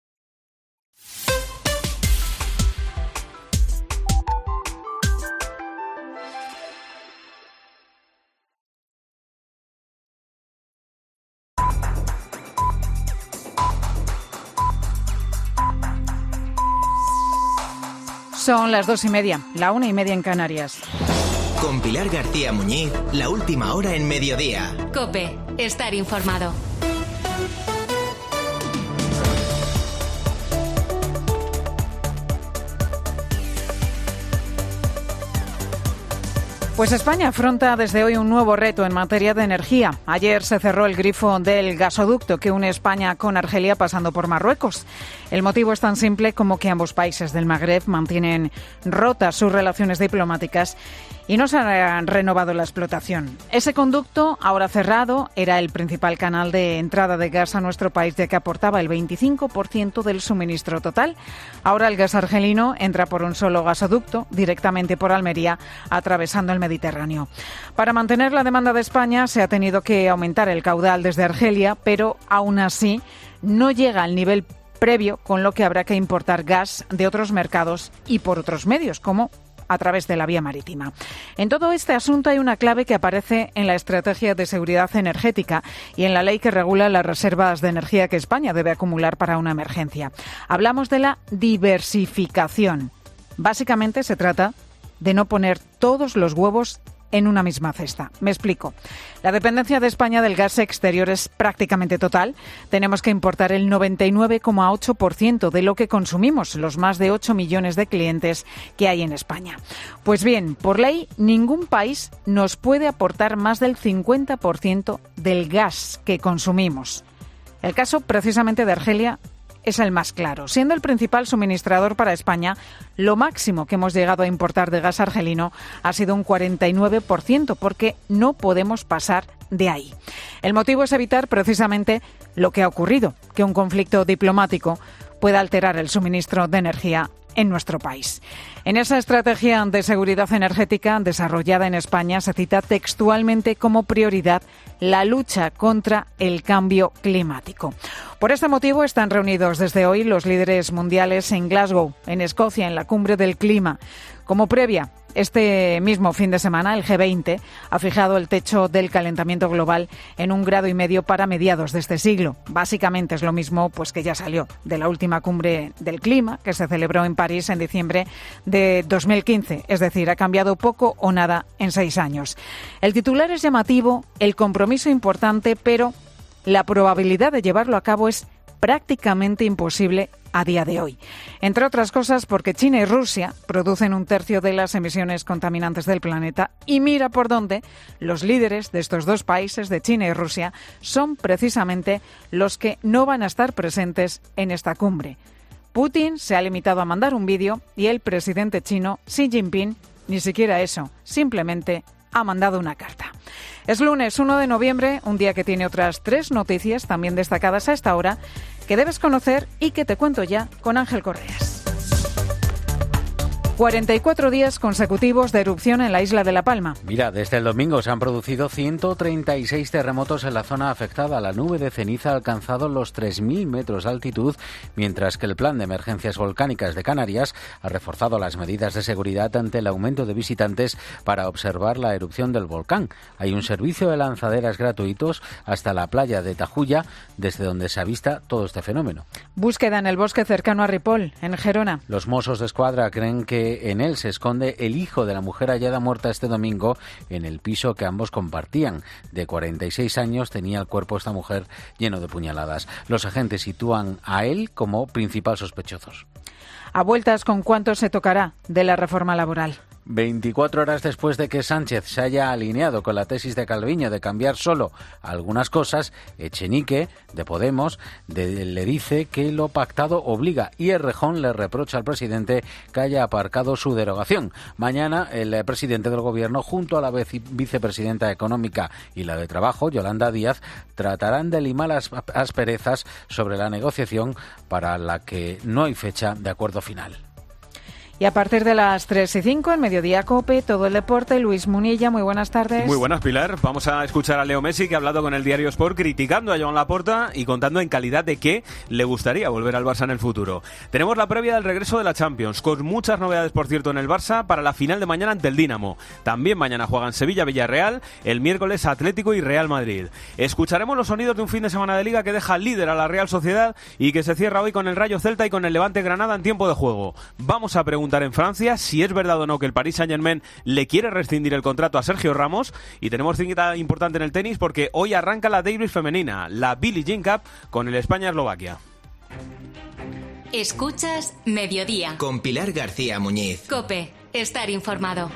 Son las 2:30, la 1:30 en Canarias. Con Pilar García Muñiz, la última hora en mediodía. COPE, estar informado. Pues España afronta desde hoy un nuevo reto en materia de energía. Ayer se cerró el grifo del gasoducto que une España con Argelia pasando por Marruecos. El motivo es tan simple como que ambos países del Magreb mantienen rotas sus relaciones diplomáticas y no se ha renovado la explotación. Ese conducto, ahora cerrado, era el principal canal de entrada de gas a nuestro país, ya que aportaba el 25% del suministro total. Ahora el gas argelino entra por un solo gasoducto, directamente por Almería, atravesando el Mediterráneo. Para mantener la demanda de España se ha tenido que aumentar el caudal desde Argelia, pero aún así no llega al nivel previo, con lo que habrá que importar gas de otros mercados y por otros medios, como a través de la vía marítima. En todo este asunto hay una clave que aparece en la Estrategia de Seguridad Energética y en la ley que regula las reservas de energía que España debe acumular para una emergencia. Hablamos de la diversificación. Básicamente se trata de no poner todos los huevos en una misma cesta. Me explico. La dependencia de España del gas exterior es prácticamente total. Tenemos que importar el 99,8% de lo que consumimos, los más de 8 millones de clientes que hay en España. Pues bien, por ley, ningún país nos puede aportar más del 50% del gas que consumimos. El caso, precisamente, de Argelia es el más claro. Siendo el principal suministrador para España, lo máximo que hemos llegado a importar de gas argelino ha sido un 49%, porque no podemos pasar de ahí. El motivo es evitar precisamente lo que ha ocurrido, que un conflicto diplomático pueda alterar el suministro de energía en nuestro país. En esa estrategia de seguridad energética desarrollada en España se cita textualmente como prioridad la lucha contra el cambio climático. Por este motivo están reunidos desde hoy los líderes mundiales en Glasgow, en Escocia, en la Cumbre del Clima. Como previa, este mismo fin de semana, el G20 ha fijado el techo del calentamiento global en 1,5 grados para mediados de este siglo. Básicamente es lo mismo pues que ya salió de la última Cumbre del Clima, que se celebró en París en diciembre de 2015. Es decir, ha cambiado poco o nada en 6 años. El titular es llamativo, el compromiso importante, pero la probabilidad de llevarlo a cabo es prácticamente imposible a día de hoy. Entre otras cosas porque China y Rusia producen 1/3 de las emisiones contaminantes del planeta y mira por dónde los líderes de estos dos países, de China y Rusia, son precisamente los que no van a estar presentes en esta cumbre. Putin se ha limitado a mandar un vídeo y el presidente chino, Xi Jinping, ni siquiera eso, simplemente ha mandado una carta. Es lunes 1 de noviembre, un día que tiene otras 3 noticias también destacadas a esta hora que debes conocer y que te cuento ya con Ángel Correas. 44 días consecutivos de erupción en la isla de La Palma. Mira, desde el domingo se han producido 136 terremotos en la zona afectada. La nube de ceniza ha alcanzado los 3.000 metros de altitud, mientras que el Plan de Emergencias Volcánicas de Canarias ha reforzado las medidas de seguridad ante el aumento de visitantes para observar la erupción del volcán. Hay un servicio de lanzaderas gratuitos hasta la playa de Tajuya, desde donde se avista todo este fenómeno. Búsqueda en el bosque cercano a Ripoll, en Gerona. Los Mossos d'Esquadra creen que en él se esconde el hijo de la mujer hallada muerta este domingo en el piso que ambos compartían. De 46 años tenía el cuerpo esta mujer lleno de puñaladas. Los agentes sitúan a él como principal sospechoso. A vueltas, ¿con cuánto se tocará de la reforma laboral? 24 horas después de que Sánchez se haya alineado con la tesis de Calviño de cambiar solo algunas cosas, Echenique, de Podemos, le dice que lo pactado obliga, y Errejón le reprocha al presidente que haya aparcado su derogación. Mañana el presidente del Gobierno, junto a la vicepresidenta económica y la de Trabajo, Yolanda Díaz, tratarán de limar las asperezas sobre la negociación para la que no hay fecha de acuerdo final. Y a partir de las 3:05 en Mediodía COPE, todo el deporte. Luis Munilla, muy buenas tardes. Muy buenas, Pilar. Vamos a escuchar a Leo Messi, que ha hablado con el diario Sport criticando a Joan Laporta y contando en calidad de que le gustaría volver al Barça en el futuro. Tenemos la previa del regreso de la Champions, con muchas novedades, por cierto, en el Barça para la final de mañana ante el Dinamo. También mañana juegan Sevilla-Villarreal, el miércoles Atlético y Real Madrid. Escucharemos los sonidos de un fin de semana de Liga que deja líder a la Real Sociedad y que se cierra hoy con el Rayo Celta y con el Levante Granada en tiempo de juego. Vamos a preguntar en Francia si es verdad o no que el Paris Saint-Germain le quiere rescindir el contrato a Sergio Ramos, y tenemos cita importante en el tenis porque hoy arranca la Davis femenina, la Billie Jean Cup, con el España-Eslovaquia. Escuchas Mediodía con Pilar García Muñiz. COPE, estar informado.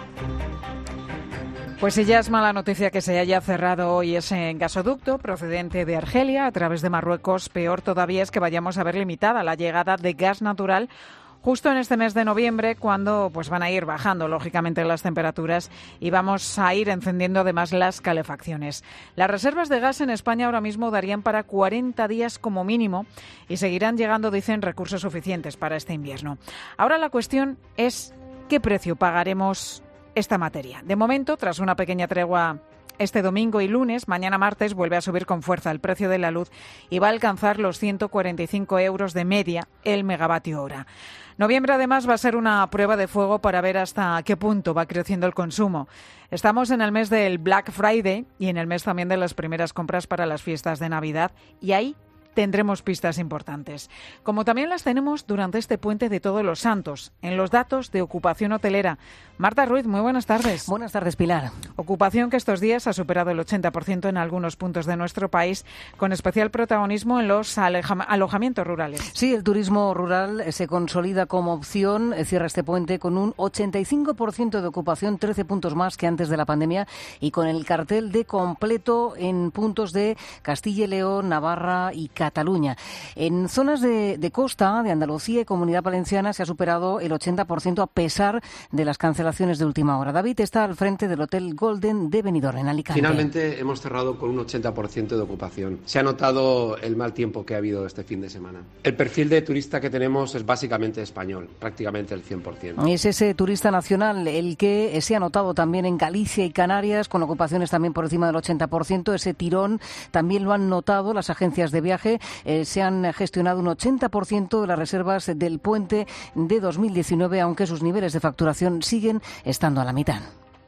Pues si ya es mala noticia que se haya cerrado hoy ese gasoducto procedente de Argelia a través de Marruecos, peor todavía es que vayamos a ver limitada la llegada de gas natural justo en este mes de noviembre, cuando pues van a ir bajando lógicamente las temperaturas y vamos a ir encendiendo además las calefacciones. Las reservas de gas en España ahora mismo darían para 40 días como mínimo y seguirán llegando, dicen, recursos suficientes para este invierno. Ahora la cuestión es ¿qué precio pagaremos esta materia? De momento, tras una pequeña tregua este domingo y lunes, mañana martes vuelve a subir con fuerza el precio de la luz y va a alcanzar los 145 euros de media el megavatio hora. Noviembre, además, va a ser una prueba de fuego para ver hasta qué punto va creciendo el consumo. Estamos en el mes del Black Friday y en el mes también de las primeras compras para las fiestas de Navidad, y ahí tendremos pistas importantes, como también las tenemos durante este puente de Todos los Santos, en los datos de ocupación hotelera. Marta Ruiz, muy buenas tardes. Buenas tardes, Pilar. Ocupación que estos días ha superado el 80% en algunos puntos de nuestro país, con especial protagonismo en los alojamientos rurales. Sí, el turismo rural se consolida como opción, cierra este puente con un 85% de ocupación, 13 puntos más que antes de la pandemia, y con el cartel de completo en puntos de Castilla y León, Navarra y Cataluña. En zonas de costa, de Andalucía y Comunidad Valenciana se ha superado el 80% a pesar de las cancelaciones de última hora. David está al frente del Hotel Golden de Benidorm, en Alicante. Finalmente hemos cerrado con un 80% de ocupación. Se ha notado el mal tiempo que ha habido este fin de semana. El perfil de turista que tenemos es básicamente español, prácticamente el 100%. Es ese turista nacional el que se ha notado también en Galicia y Canarias, con ocupaciones también por encima del 80%. Ese tirón también lo han notado las agencias de viaje. Se han gestionado un 80% de las reservas del puente de 2019, aunque sus niveles de facturación siguen estando a la mitad.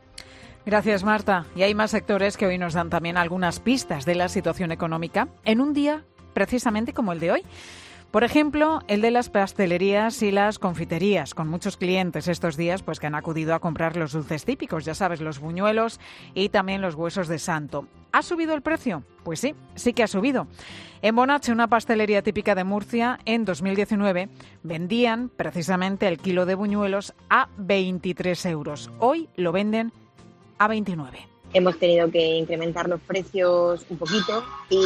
Gracias, Marta. Y hay más sectores que hoy nos dan también algunas pistas de la situación económica en un día precisamente como el de hoy. Por ejemplo, el de las pastelerías y las confiterías, con muchos clientes estos días pues que han acudido a comprar los dulces típicos, ya sabes, los buñuelos y también los huesos de santo. ¿Ha subido el precio? Pues sí, sí que ha subido. En Bonache, una pastelería típica de Murcia, en 2019 vendían precisamente el kilo de buñuelos a 23 euros. Hoy lo venden a 29. Hemos tenido que incrementar los precios un poquito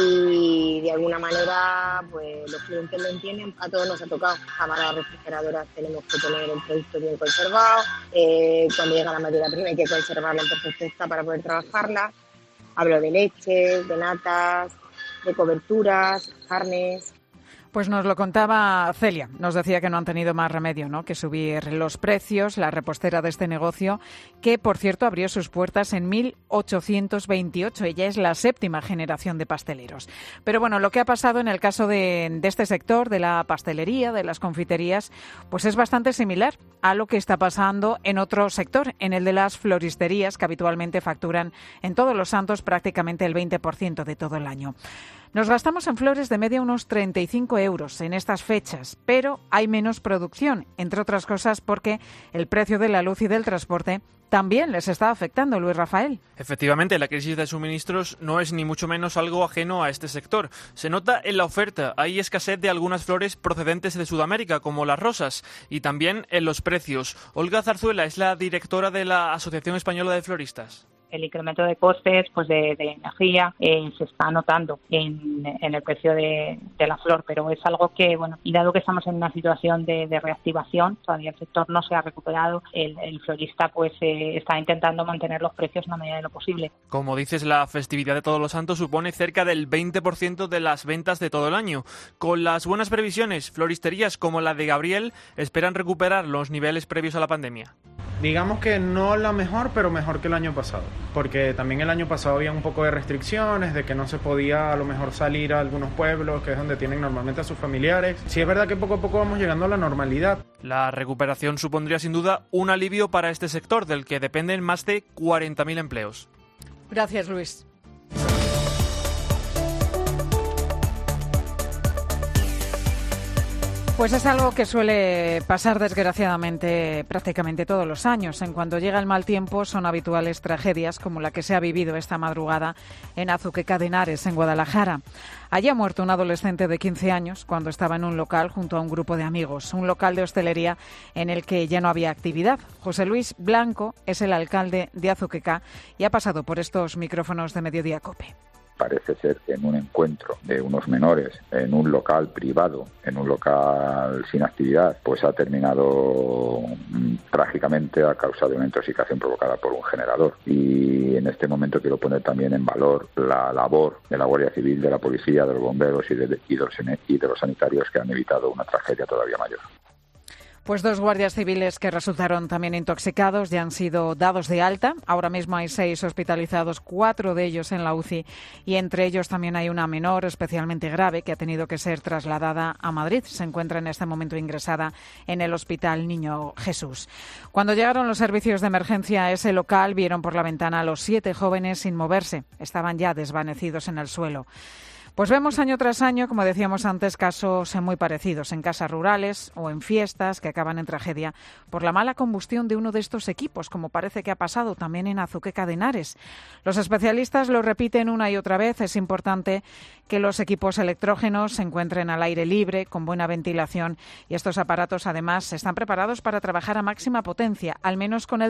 y de alguna manera pues los clientes lo entienden. A todos nos ha tocado. Cámaras refrigeradoras tenemos que tener el producto bien conservado. Cuando llega la materia prima hay que conservarla en perfecto estado para poder trabajarla. Hablo de leches, de natas, de coberturas, carnes. Pues nos lo contaba Celia, nos decía que no han tenido más remedio, ¿no?, que subir los precios, la repostera de este negocio, que por cierto abrió sus puertas en 1828, ella es la 7ª generación de pasteleros. Pero bueno, lo que ha pasado en el caso de este sector, de la pastelería, de las confiterías, pues es bastante similar a lo que está pasando en otro sector, en el de las floristerías, que habitualmente facturan en Todos los Santos prácticamente el 20% de todo el año. Nos gastamos en flores de media unos 35 euros en estas fechas, pero hay menos producción, entre otras cosas porque el precio de la luz y del transporte también les está afectando, Luis Rafael. Efectivamente, la crisis de suministros no es ni mucho menos algo ajeno a este sector. Se nota en la oferta. Hay escasez de algunas flores procedentes de Sudamérica, como las rosas, y también en los precios. Olga Zarzuela es la directora de la Asociación Española de Floristas. El incremento de costes de energía se está notando en el precio de la flor, pero es algo que, y dado que estamos en una situación de reactivación, todavía el sector no se ha recuperado, el florista está intentando mantener los precios en la medida de lo posible. Como dices, la festividad de Todos los Santos supone cerca del 20% de las ventas de todo el año. Con las buenas previsiones, floristerías como la de Gabriel esperan recuperar los niveles previos a la pandemia. Digamos que no la mejor, pero mejor que el año pasado, porque también el año pasado había un poco de restricciones, de que no se podía a lo mejor salir a algunos pueblos, que es donde tienen normalmente a sus familiares. Sí es verdad que poco a poco vamos llegando a la normalidad. La recuperación supondría sin duda un alivio para este sector, del que dependen más de 40.000 empleos. Gracias, Luis. Pues es algo que suele pasar desgraciadamente prácticamente todos los años. En cuanto llega el mal tiempo son habituales tragedias como la que se ha vivido esta madrugada en Azuqueca de Henares, en Guadalajara. Allí ha muerto un adolescente de 15 años cuando estaba en un local junto a un grupo de amigos, un local de hostelería en el que ya no había actividad. José Luis Blanco es el alcalde de Azuqueca y ha pasado por estos micrófonos de Mediodía COPE. Parece ser que en un encuentro de unos menores en un local privado, en un local sin actividad, pues ha terminado trágicamente a causa de una intoxicación provocada por un generador. Y en este momento quiero poner también en valor la labor de la Guardia Civil, de la Policía, de los bomberos y de los sanitarios que han evitado una tragedia todavía mayor. Pues 2 guardias civiles que resultaron también intoxicados ya han sido dados de alta. Ahora mismo hay 6 hospitalizados, 4 de ellos en la UCI y entre ellos también hay una menor especialmente grave que ha tenido que ser trasladada a Madrid. Se encuentra en este momento ingresada en el Hospital Niño Jesús. Cuando llegaron los servicios de emergencia a ese local, vieron por la ventana a los 7 jóvenes sin moverse. Estaban ya desvanecidos en el suelo. Pues vemos año tras año, como decíamos antes, casos muy parecidos en casas rurales o en fiestas que acaban en tragedia por la mala combustión de uno de estos equipos, como parece que ha pasado también en Azuqueca de Henares. Los especialistas lo repiten una y otra vez. Es importante que los equipos electrógenos se encuentren al aire libre, con buena ventilación, y estos aparatos además están preparados para trabajar a máxima potencia, al menos con el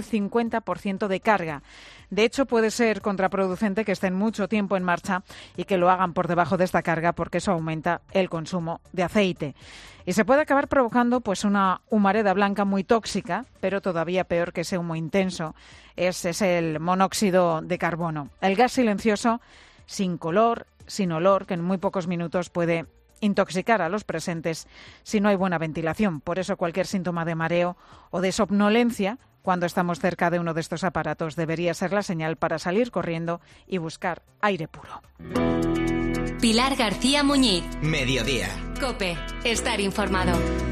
50% de carga. De hecho, puede ser contraproducente que estén mucho tiempo en marcha y que lo hagan por debajo de esta carga, porque eso aumenta el consumo de aceite. Y se puede acabar provocando una humareda blanca muy tóxica, pero todavía peor que ese humo intenso es el monóxido de carbono. El gas silencioso, sin color, sin olor, que en muy pocos minutos puede intoxicar a los presentes si no hay buena ventilación. Por eso cualquier síntoma de mareo o de somnolencia cuando estamos cerca de uno de estos aparatos debería ser la señal para salir corriendo y buscar aire puro. Pilar García Muñiz. Mediodía. COPE. Estar informado.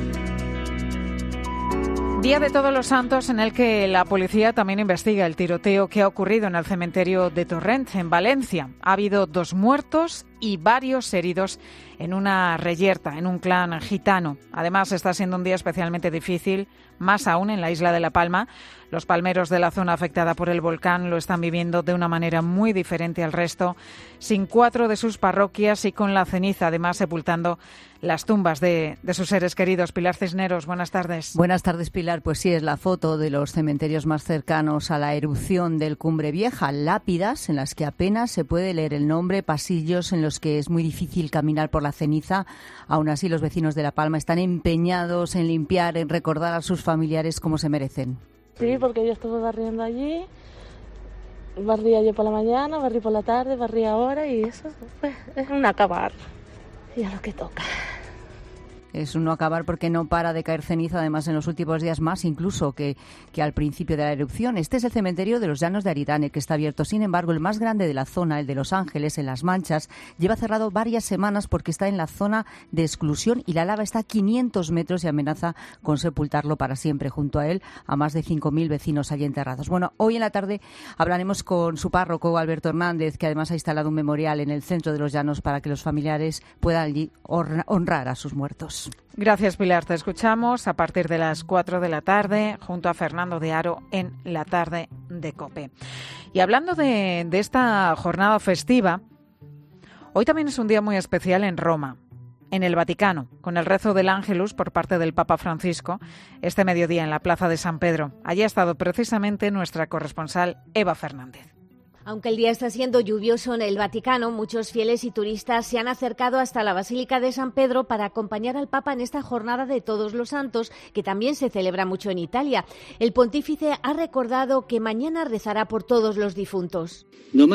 Día de Todos los Santos en el que la policía también investiga el tiroteo que ha ocurrido en el cementerio de Torrent, en Valencia. Ha habido 2 muertos y varios heridos en una reyerta, en un clan gitano. Además, está siendo un día especialmente difícil, más aún en la isla de La Palma. Los palmeros de la zona afectada por el volcán lo están viviendo de una manera muy diferente al resto, sin 4 de sus parroquias y con la ceniza, además sepultando las tumbas de sus seres queridos. Pilar Cisneros, buenas tardes. Buenas tardes, Pilar. Pues sí, es la foto de los cementerios más cercanos a la erupción del Cumbre Vieja. Lápidas en las que apenas se puede leer el nombre, pasillos en los que es muy difícil caminar por la ceniza. Aún así, los vecinos de La Palma están empeñados en limpiar, en recordar a sus familiares como se merecen. Sí, porque yo estuve barriendo allí, barría yo por la mañana, barrí por la tarde, barrí ahora y eso pues, es un acabar. Y a lo que toca. Es un no acabar porque no para de caer ceniza, además en los últimos días más incluso que al principio de la erupción. Este es el cementerio de los Llanos de Aridane, que está abierto. Sin embargo, el más grande de la zona, el de Los Ángeles, en Las Manchas, lleva cerrado varias semanas porque está en la zona de exclusión y la lava está a 500 metros y amenaza con sepultarlo para siempre. Junto a él, a más de 5.000 vecinos allí enterrados. Bueno, hoy en la tarde hablaremos con su párroco, Alberto Hernández, que además ha instalado un memorial en el centro de Los Llanos para que los familiares puedan allí honrar a sus muertos. Gracias, Pilar. Te escuchamos a partir de las 4 de la tarde junto a Fernando de Aro en La Tarde de COPE. Y hablando de esta jornada festiva, hoy también es un día muy especial en Roma, en el Vaticano, con el rezo del Ángelus por parte del Papa Francisco, este mediodía en la Plaza de San Pedro. Allí ha estado precisamente nuestra corresponsal Eva Fernández. Aunque el día está siendo lluvioso en el Vaticano, muchos fieles y turistas se han acercado hasta la Basílica de San Pedro para acompañar al Papa en esta jornada de Todos los Santos, que también se celebra mucho en Italia. El pontífice ha recordado que mañana rezará por todos los difuntos.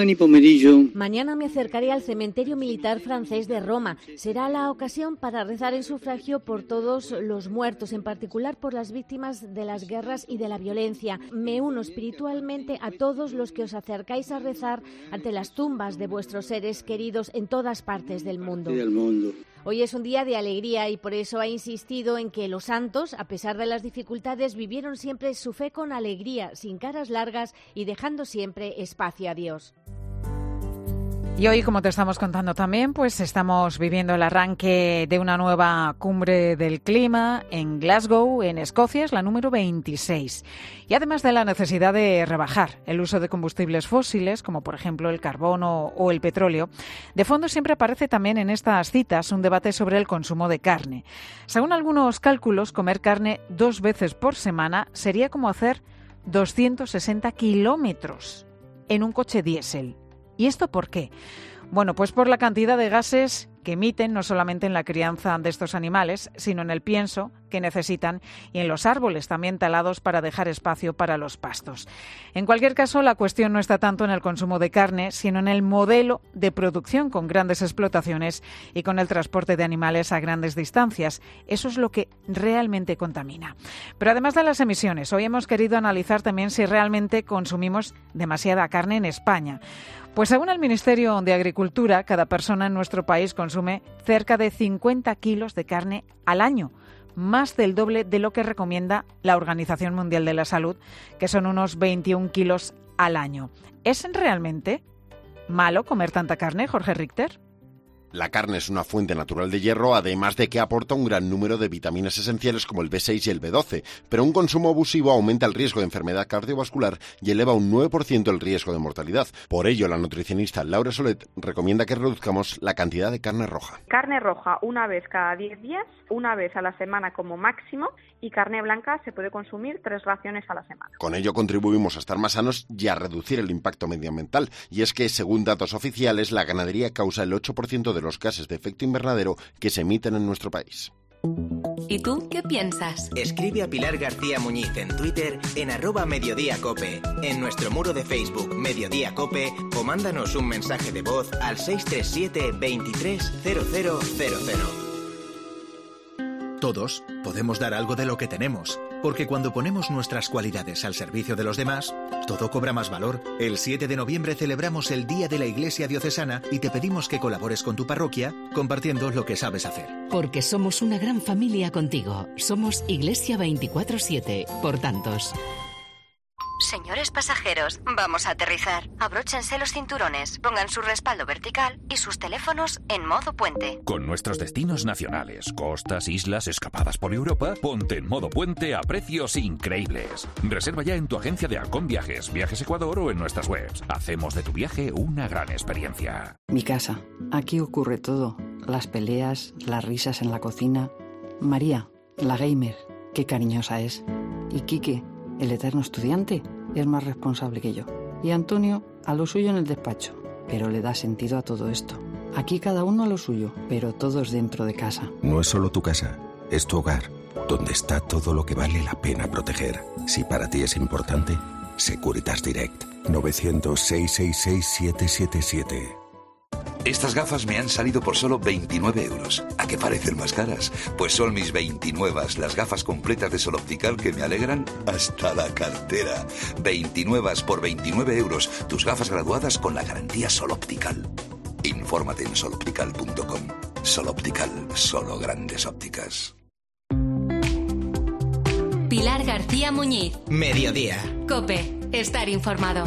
Mañana me acercaré al cementerio militar francés de Roma. Será la ocasión para rezar en sufragio por todos los muertos, en particular por las víctimas de las guerras y de la violencia. Me uno espiritualmente a todos los que os acercáis a rezar ante las tumbas de vuestros seres queridos en todas partes del mundo. Hoy es un día de alegría y por eso ha insistido en que los santos, a pesar de las dificultades, vivieron siempre su fe con alegría, sin caras largas y dejando siempre espacio a Dios. Y hoy, como te estamos contando también, pues estamos viviendo el arranque de una nueva cumbre del clima en Glasgow, en Escocia, es la número 26. Y además de la necesidad de rebajar el uso de combustibles fósiles, como por ejemplo el carbono o el petróleo, de fondo siempre aparece también en estas citas un debate sobre el consumo de carne. Según algunos cálculos, comer carne 2 veces por semana sería como hacer 260 kilómetros en un coche diésel. ¿Y esto por qué? Bueno, pues por la cantidad de gases que emiten no solamente en la crianza de estos animales, sino en el pienso que necesitan y en los árboles también talados para dejar espacio para los pastos. En cualquier caso, la cuestión no está tanto en el consumo de carne, sino en el modelo de producción con grandes explotaciones y con el transporte de animales a grandes distancias. Eso es lo que realmente contamina. Pero además de las emisiones, hoy hemos querido analizar también si realmente consumimos demasiada carne en España. Pues según el Ministerio de Agricultura, cada persona en nuestro país consume cerca de 50 kilos de carne al año, más del doble de lo que recomienda la Organización Mundial de la Salud, que son unos 21 kilos al año. ¿Es realmente malo comer tanta carne, Jorge Richter? La carne es una fuente natural de hierro, además de que aporta un gran número de vitaminas esenciales como el B6 y el B12, pero un consumo abusivo aumenta el riesgo de enfermedad cardiovascular y eleva un 9% el riesgo de mortalidad. Por ello, la nutricionista Laura Solet recomienda que reduzcamos la cantidad de carne roja. Carne roja una vez cada 10 días, una vez a la semana como máximo, y carne blanca se puede consumir 3 raciones a la semana. Con ello contribuimos a estar más sanos y a reducir el impacto medioambiental, y es que, según datos oficiales, la ganadería causa el 8% de los gases de efecto invernadero que se emiten en nuestro país. ¿Y tú qué piensas? Escribe a Pilar García Muñiz en Twitter en @mediodíacope, en nuestro muro de Facebook Mediodía Cope, o mándanos un mensaje de voz al 637 23 0000. Todos podemos dar algo de lo que tenemos, porque cuando ponemos nuestras cualidades al servicio de los demás, todo cobra más valor. El 7 de noviembre celebramos el Día de la Iglesia Diocesana y te pedimos que colabores con tu parroquia compartiendo lo que sabes hacer. Porque somos una gran familia contigo. Somos Iglesia 24/7, por tantos. Señores pasajeros, vamos a aterrizar. Abróchense los cinturones, pongan su respaldo vertical y sus teléfonos en modo puente. Con nuestros destinos nacionales, costas, islas, escapadas por Europa, ponte en modo puente a precios increíbles. Reserva ya en tu agencia de Halcón Viajes, Viajes Ecuador o en nuestras webs. Hacemos de tu viaje una gran experiencia. Mi casa. Aquí ocurre todo. Las peleas, las risas en la cocina. María, la gamer, qué cariñosa es. Y Quique, el eterno estudiante, es más responsable que yo. Y Antonio, a lo suyo en el despacho, pero le da sentido a todo esto. Aquí cada uno a lo suyo, pero todos dentro de casa. No es solo tu casa, es tu hogar, donde está todo lo que vale la pena proteger. Si para ti es importante, Securitas Direct. 900-666-777. Estas gafas me han salido por solo 29 euros. ¿A qué parecen más caras? Pues son mis 29, las gafas completas de Sol Optical que me alegran hasta la cartera. 29 por 29 euros. Tus gafas graduadas con la garantía Sol Optical. Infórmate en soloptical.com. Sol Optical, solo grandes ópticas. Pilar García Muñiz. Mediodía. COPE. Estar informado.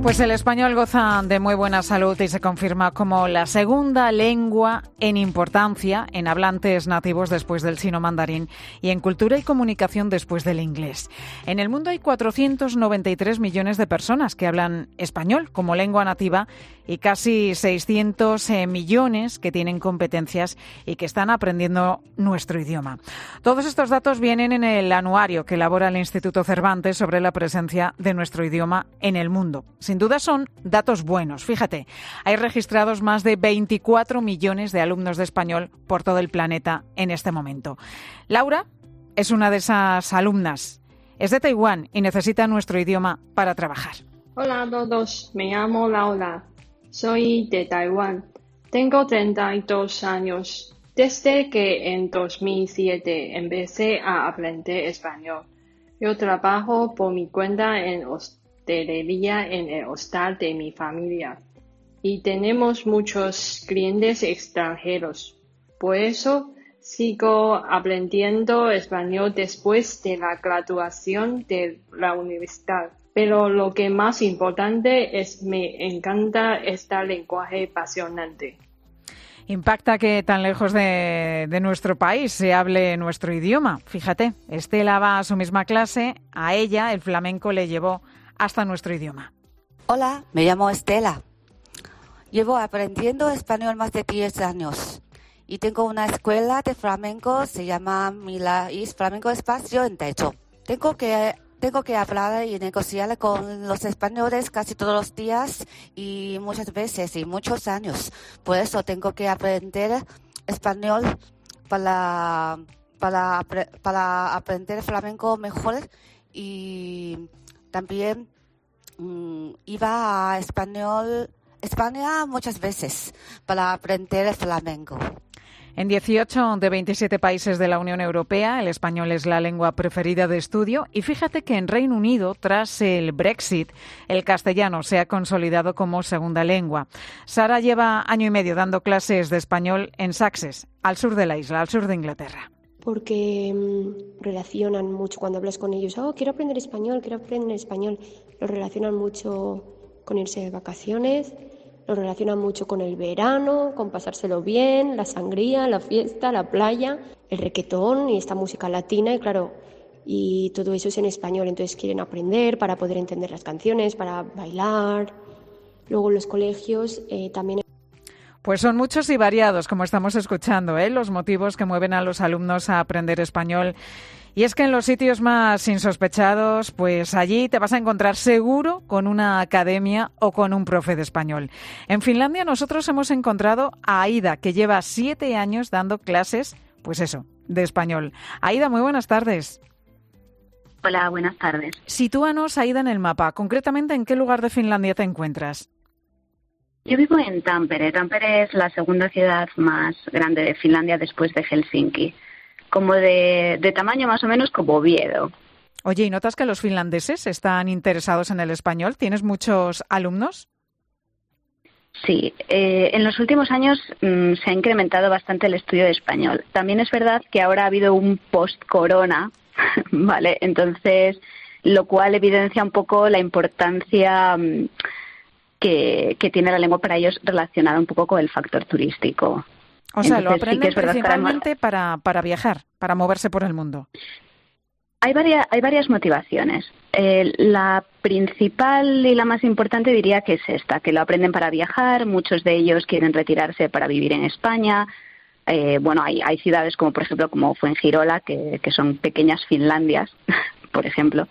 Pues el español goza de muy buena salud y se confirma como la segunda lengua en importancia en hablantes nativos después del chino mandarín y en cultura y comunicación después del inglés. En el mundo hay 493 millones de personas que hablan español como lengua nativa y casi 600 millones que tienen competencias y que están aprendiendo nuestro idioma. Todos estos datos vienen en el anuario que elabora el Instituto Cervantes sobre la presencia de nuestro idioma en el mundo. Sin duda son datos buenos. Fíjate, hay registrados más de 24 millones de alumnos de español por todo el planeta en este momento. Laura es una de esas alumnas. Es de Taiwán y necesita nuestro idioma para trabajar. Hola a todos, me llamo Laura. Soy de Taiwán. Tengo 32 años. Desde que en 2007 empecé a aprender español. Yo trabajo por mi cuenta en hostelería en el hostal de mi familia y tenemos muchos clientes extranjeros. Por eso sigo aprendiendo español después de la graduación de la universidad. Pero lo que más importante es me encanta este lenguaje apasionante. Impacta que tan lejos de nuestro país se hable nuestro idioma. Fíjate, Estela va a su misma clase, a ella el flamenco le llevó hasta nuestro idioma. Hola, me llamo Estela. Llevo aprendiendo español más de 10 años y tengo una escuela de flamenco, se llama Milaís Flamenco Espacio en Techo. Tengo que hablar y negociar con los españoles casi todos los días y muchas veces y muchos años. Por eso tengo que aprender español para aprender flamenco mejor y también iba a España muchas veces para aprender flamenco. En 18 de 27 países de la Unión Europea, el español es la lengua preferida de estudio y fíjate que en Reino Unido, tras el Brexit, el castellano se ha consolidado como segunda lengua. Sara lleva año y medio dando clases de español en Sussex, al sur de la isla, al sur de Inglaterra. Porque relacionan mucho cuando hablas con ellos. Quiero aprender español. Lo relacionan mucho con irse de vacaciones. Lo relacionan mucho con el verano, con pasárselo bien, la sangría, la fiesta, la playa, el requetón y esta música latina y claro, y todo eso es en español, entonces quieren aprender para poder entender las canciones, para bailar. Luego en los colegios también. Pues son muchos y variados, como estamos escuchando, los motivos que mueven a los alumnos a aprender español. Y es que en los sitios más insospechados, pues allí te vas a encontrar seguro con una academia o con un profe de español. En Finlandia nosotros hemos encontrado a Aida, que lleva 7 años dando clases, pues eso, de español. Aida, muy buenas tardes. Hola, buenas tardes. Sitúanos, Aida, en el mapa. Concretamente, ¿en qué lugar de Finlandia te encuentras? Yo vivo en Tampere. Tampere es la segunda ciudad más grande de Finlandia después de Helsinki. Como de tamaño más o menos como Oviedo. Oye, ¿y notas que los finlandeses están interesados en el español? ¿Tienes muchos alumnos? Sí, en los últimos años se ha incrementado bastante el estudio de español. También es verdad que ahora ha habido un post-corona, ¿vale? Entonces, lo cual evidencia un poco la importancia que tiene la lengua para ellos relacionada un poco con el factor turístico. O sea, lo aprenden principalmente para viajar, para moverse por el mundo. Hay varias motivaciones. La principal y la más importante diría que es esta, que lo aprenden para viajar. Muchos de ellos quieren retirarse para vivir en España. Hay ciudades como, por ejemplo, como Fuengirola, que son pequeñas Finlandias, por ejemplo.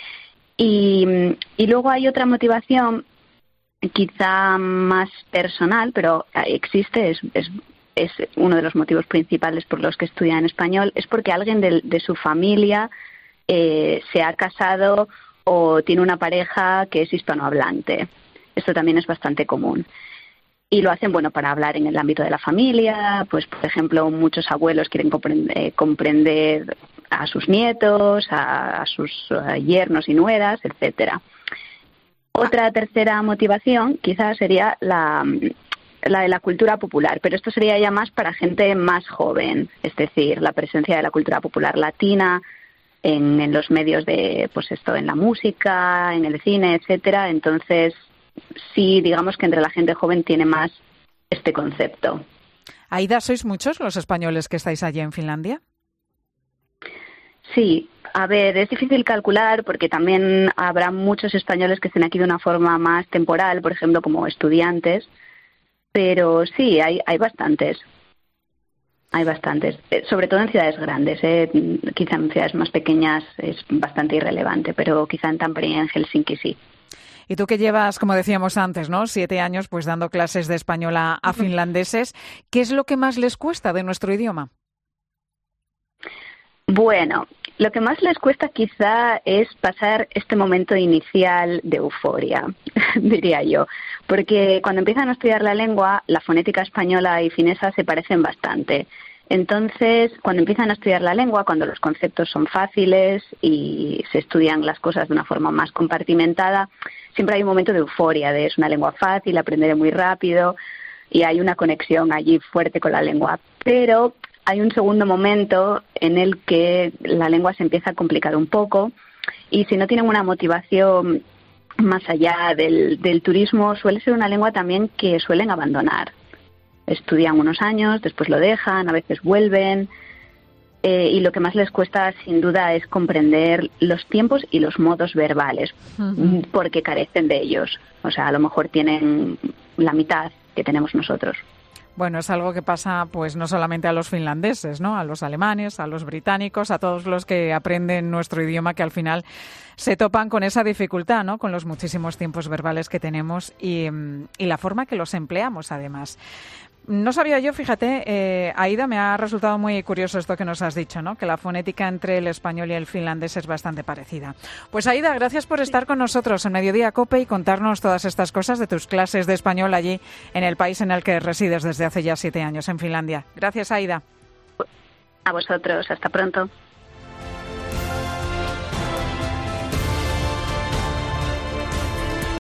Y luego hay otra motivación, quizá más personal, pero existe, es uno de los motivos principales por los que estudian español, es porque alguien de su familia se ha casado o tiene una pareja que es hispanohablante. Esto también es bastante común. Y lo hacen, para hablar en el ámbito de la familia, pues, por ejemplo, muchos abuelos quieren comprender a sus nietos, a sus yernos y nueras, etcétera. Otra tercera motivación quizás sería la de la cultura popular, pero esto sería ya más para gente más joven, es decir, la presencia de la cultura popular latina en los medios de, pues esto, en la música, en el cine, etcétera. Entonces, sí, digamos que entre la gente joven tiene más este concepto. Aida, ¿sois muchos los españoles que estáis allí en Finlandia? Sí, a ver, es difícil calcular porque también habrá muchos españoles que estén aquí de una forma más temporal, por ejemplo, como estudiantes, pero sí, hay bastantes. Hay bastantes, sobre todo en ciudades grandes, quizá en ciudades más pequeñas es bastante irrelevante, pero quizá en Tampere y en Helsinki sí. Y tú que llevas, como decíamos antes, ¿no? 7 años pues dando clases de español a finlandeses, ¿qué es lo que más les cuesta de nuestro idioma? Bueno, lo que más les cuesta quizá es pasar este momento inicial de euforia, diría yo, porque cuando empiezan a estudiar la lengua, la fonética española y finesa se parecen bastante. Entonces, cuando empiezan a estudiar la lengua, cuando los conceptos son fáciles y se estudian las cosas de una forma más compartimentada, siempre hay un momento de euforia, de es una lengua fácil, aprenderé muy rápido y hay una conexión allí fuerte con la lengua. Pero hay un segundo momento en el que la lengua se empieza a complicar un poco y si no tienen una motivación más allá del turismo, suele ser una lengua también que suelen abandonar. Estudian unos años, después lo dejan, a veces vuelven y lo que más les cuesta sin duda es comprender los tiempos y los modos verbales porque carecen de ellos. O sea, a lo mejor tienen la mitad que tenemos nosotros. Bueno, es algo que pasa pues no solamente a los finlandeses, ¿no? A los alemanes, a los británicos, a todos los que aprenden nuestro idioma que al final se topan con esa dificultad, ¿no? Con los muchísimos tiempos verbales que tenemos y la forma que los empleamos además. No sabía yo, fíjate, Aida, me ha resultado muy curioso esto que nos has dicho, ¿no? Que la fonética entre el español y el finlandés es bastante parecida. Pues Aida, gracias por estar con nosotros en Mediodía COPE y contarnos todas estas cosas de tus clases de español allí en el país en el que resides desde hace ya 7 años, en Finlandia. Gracias, Aida. A vosotros, hasta pronto.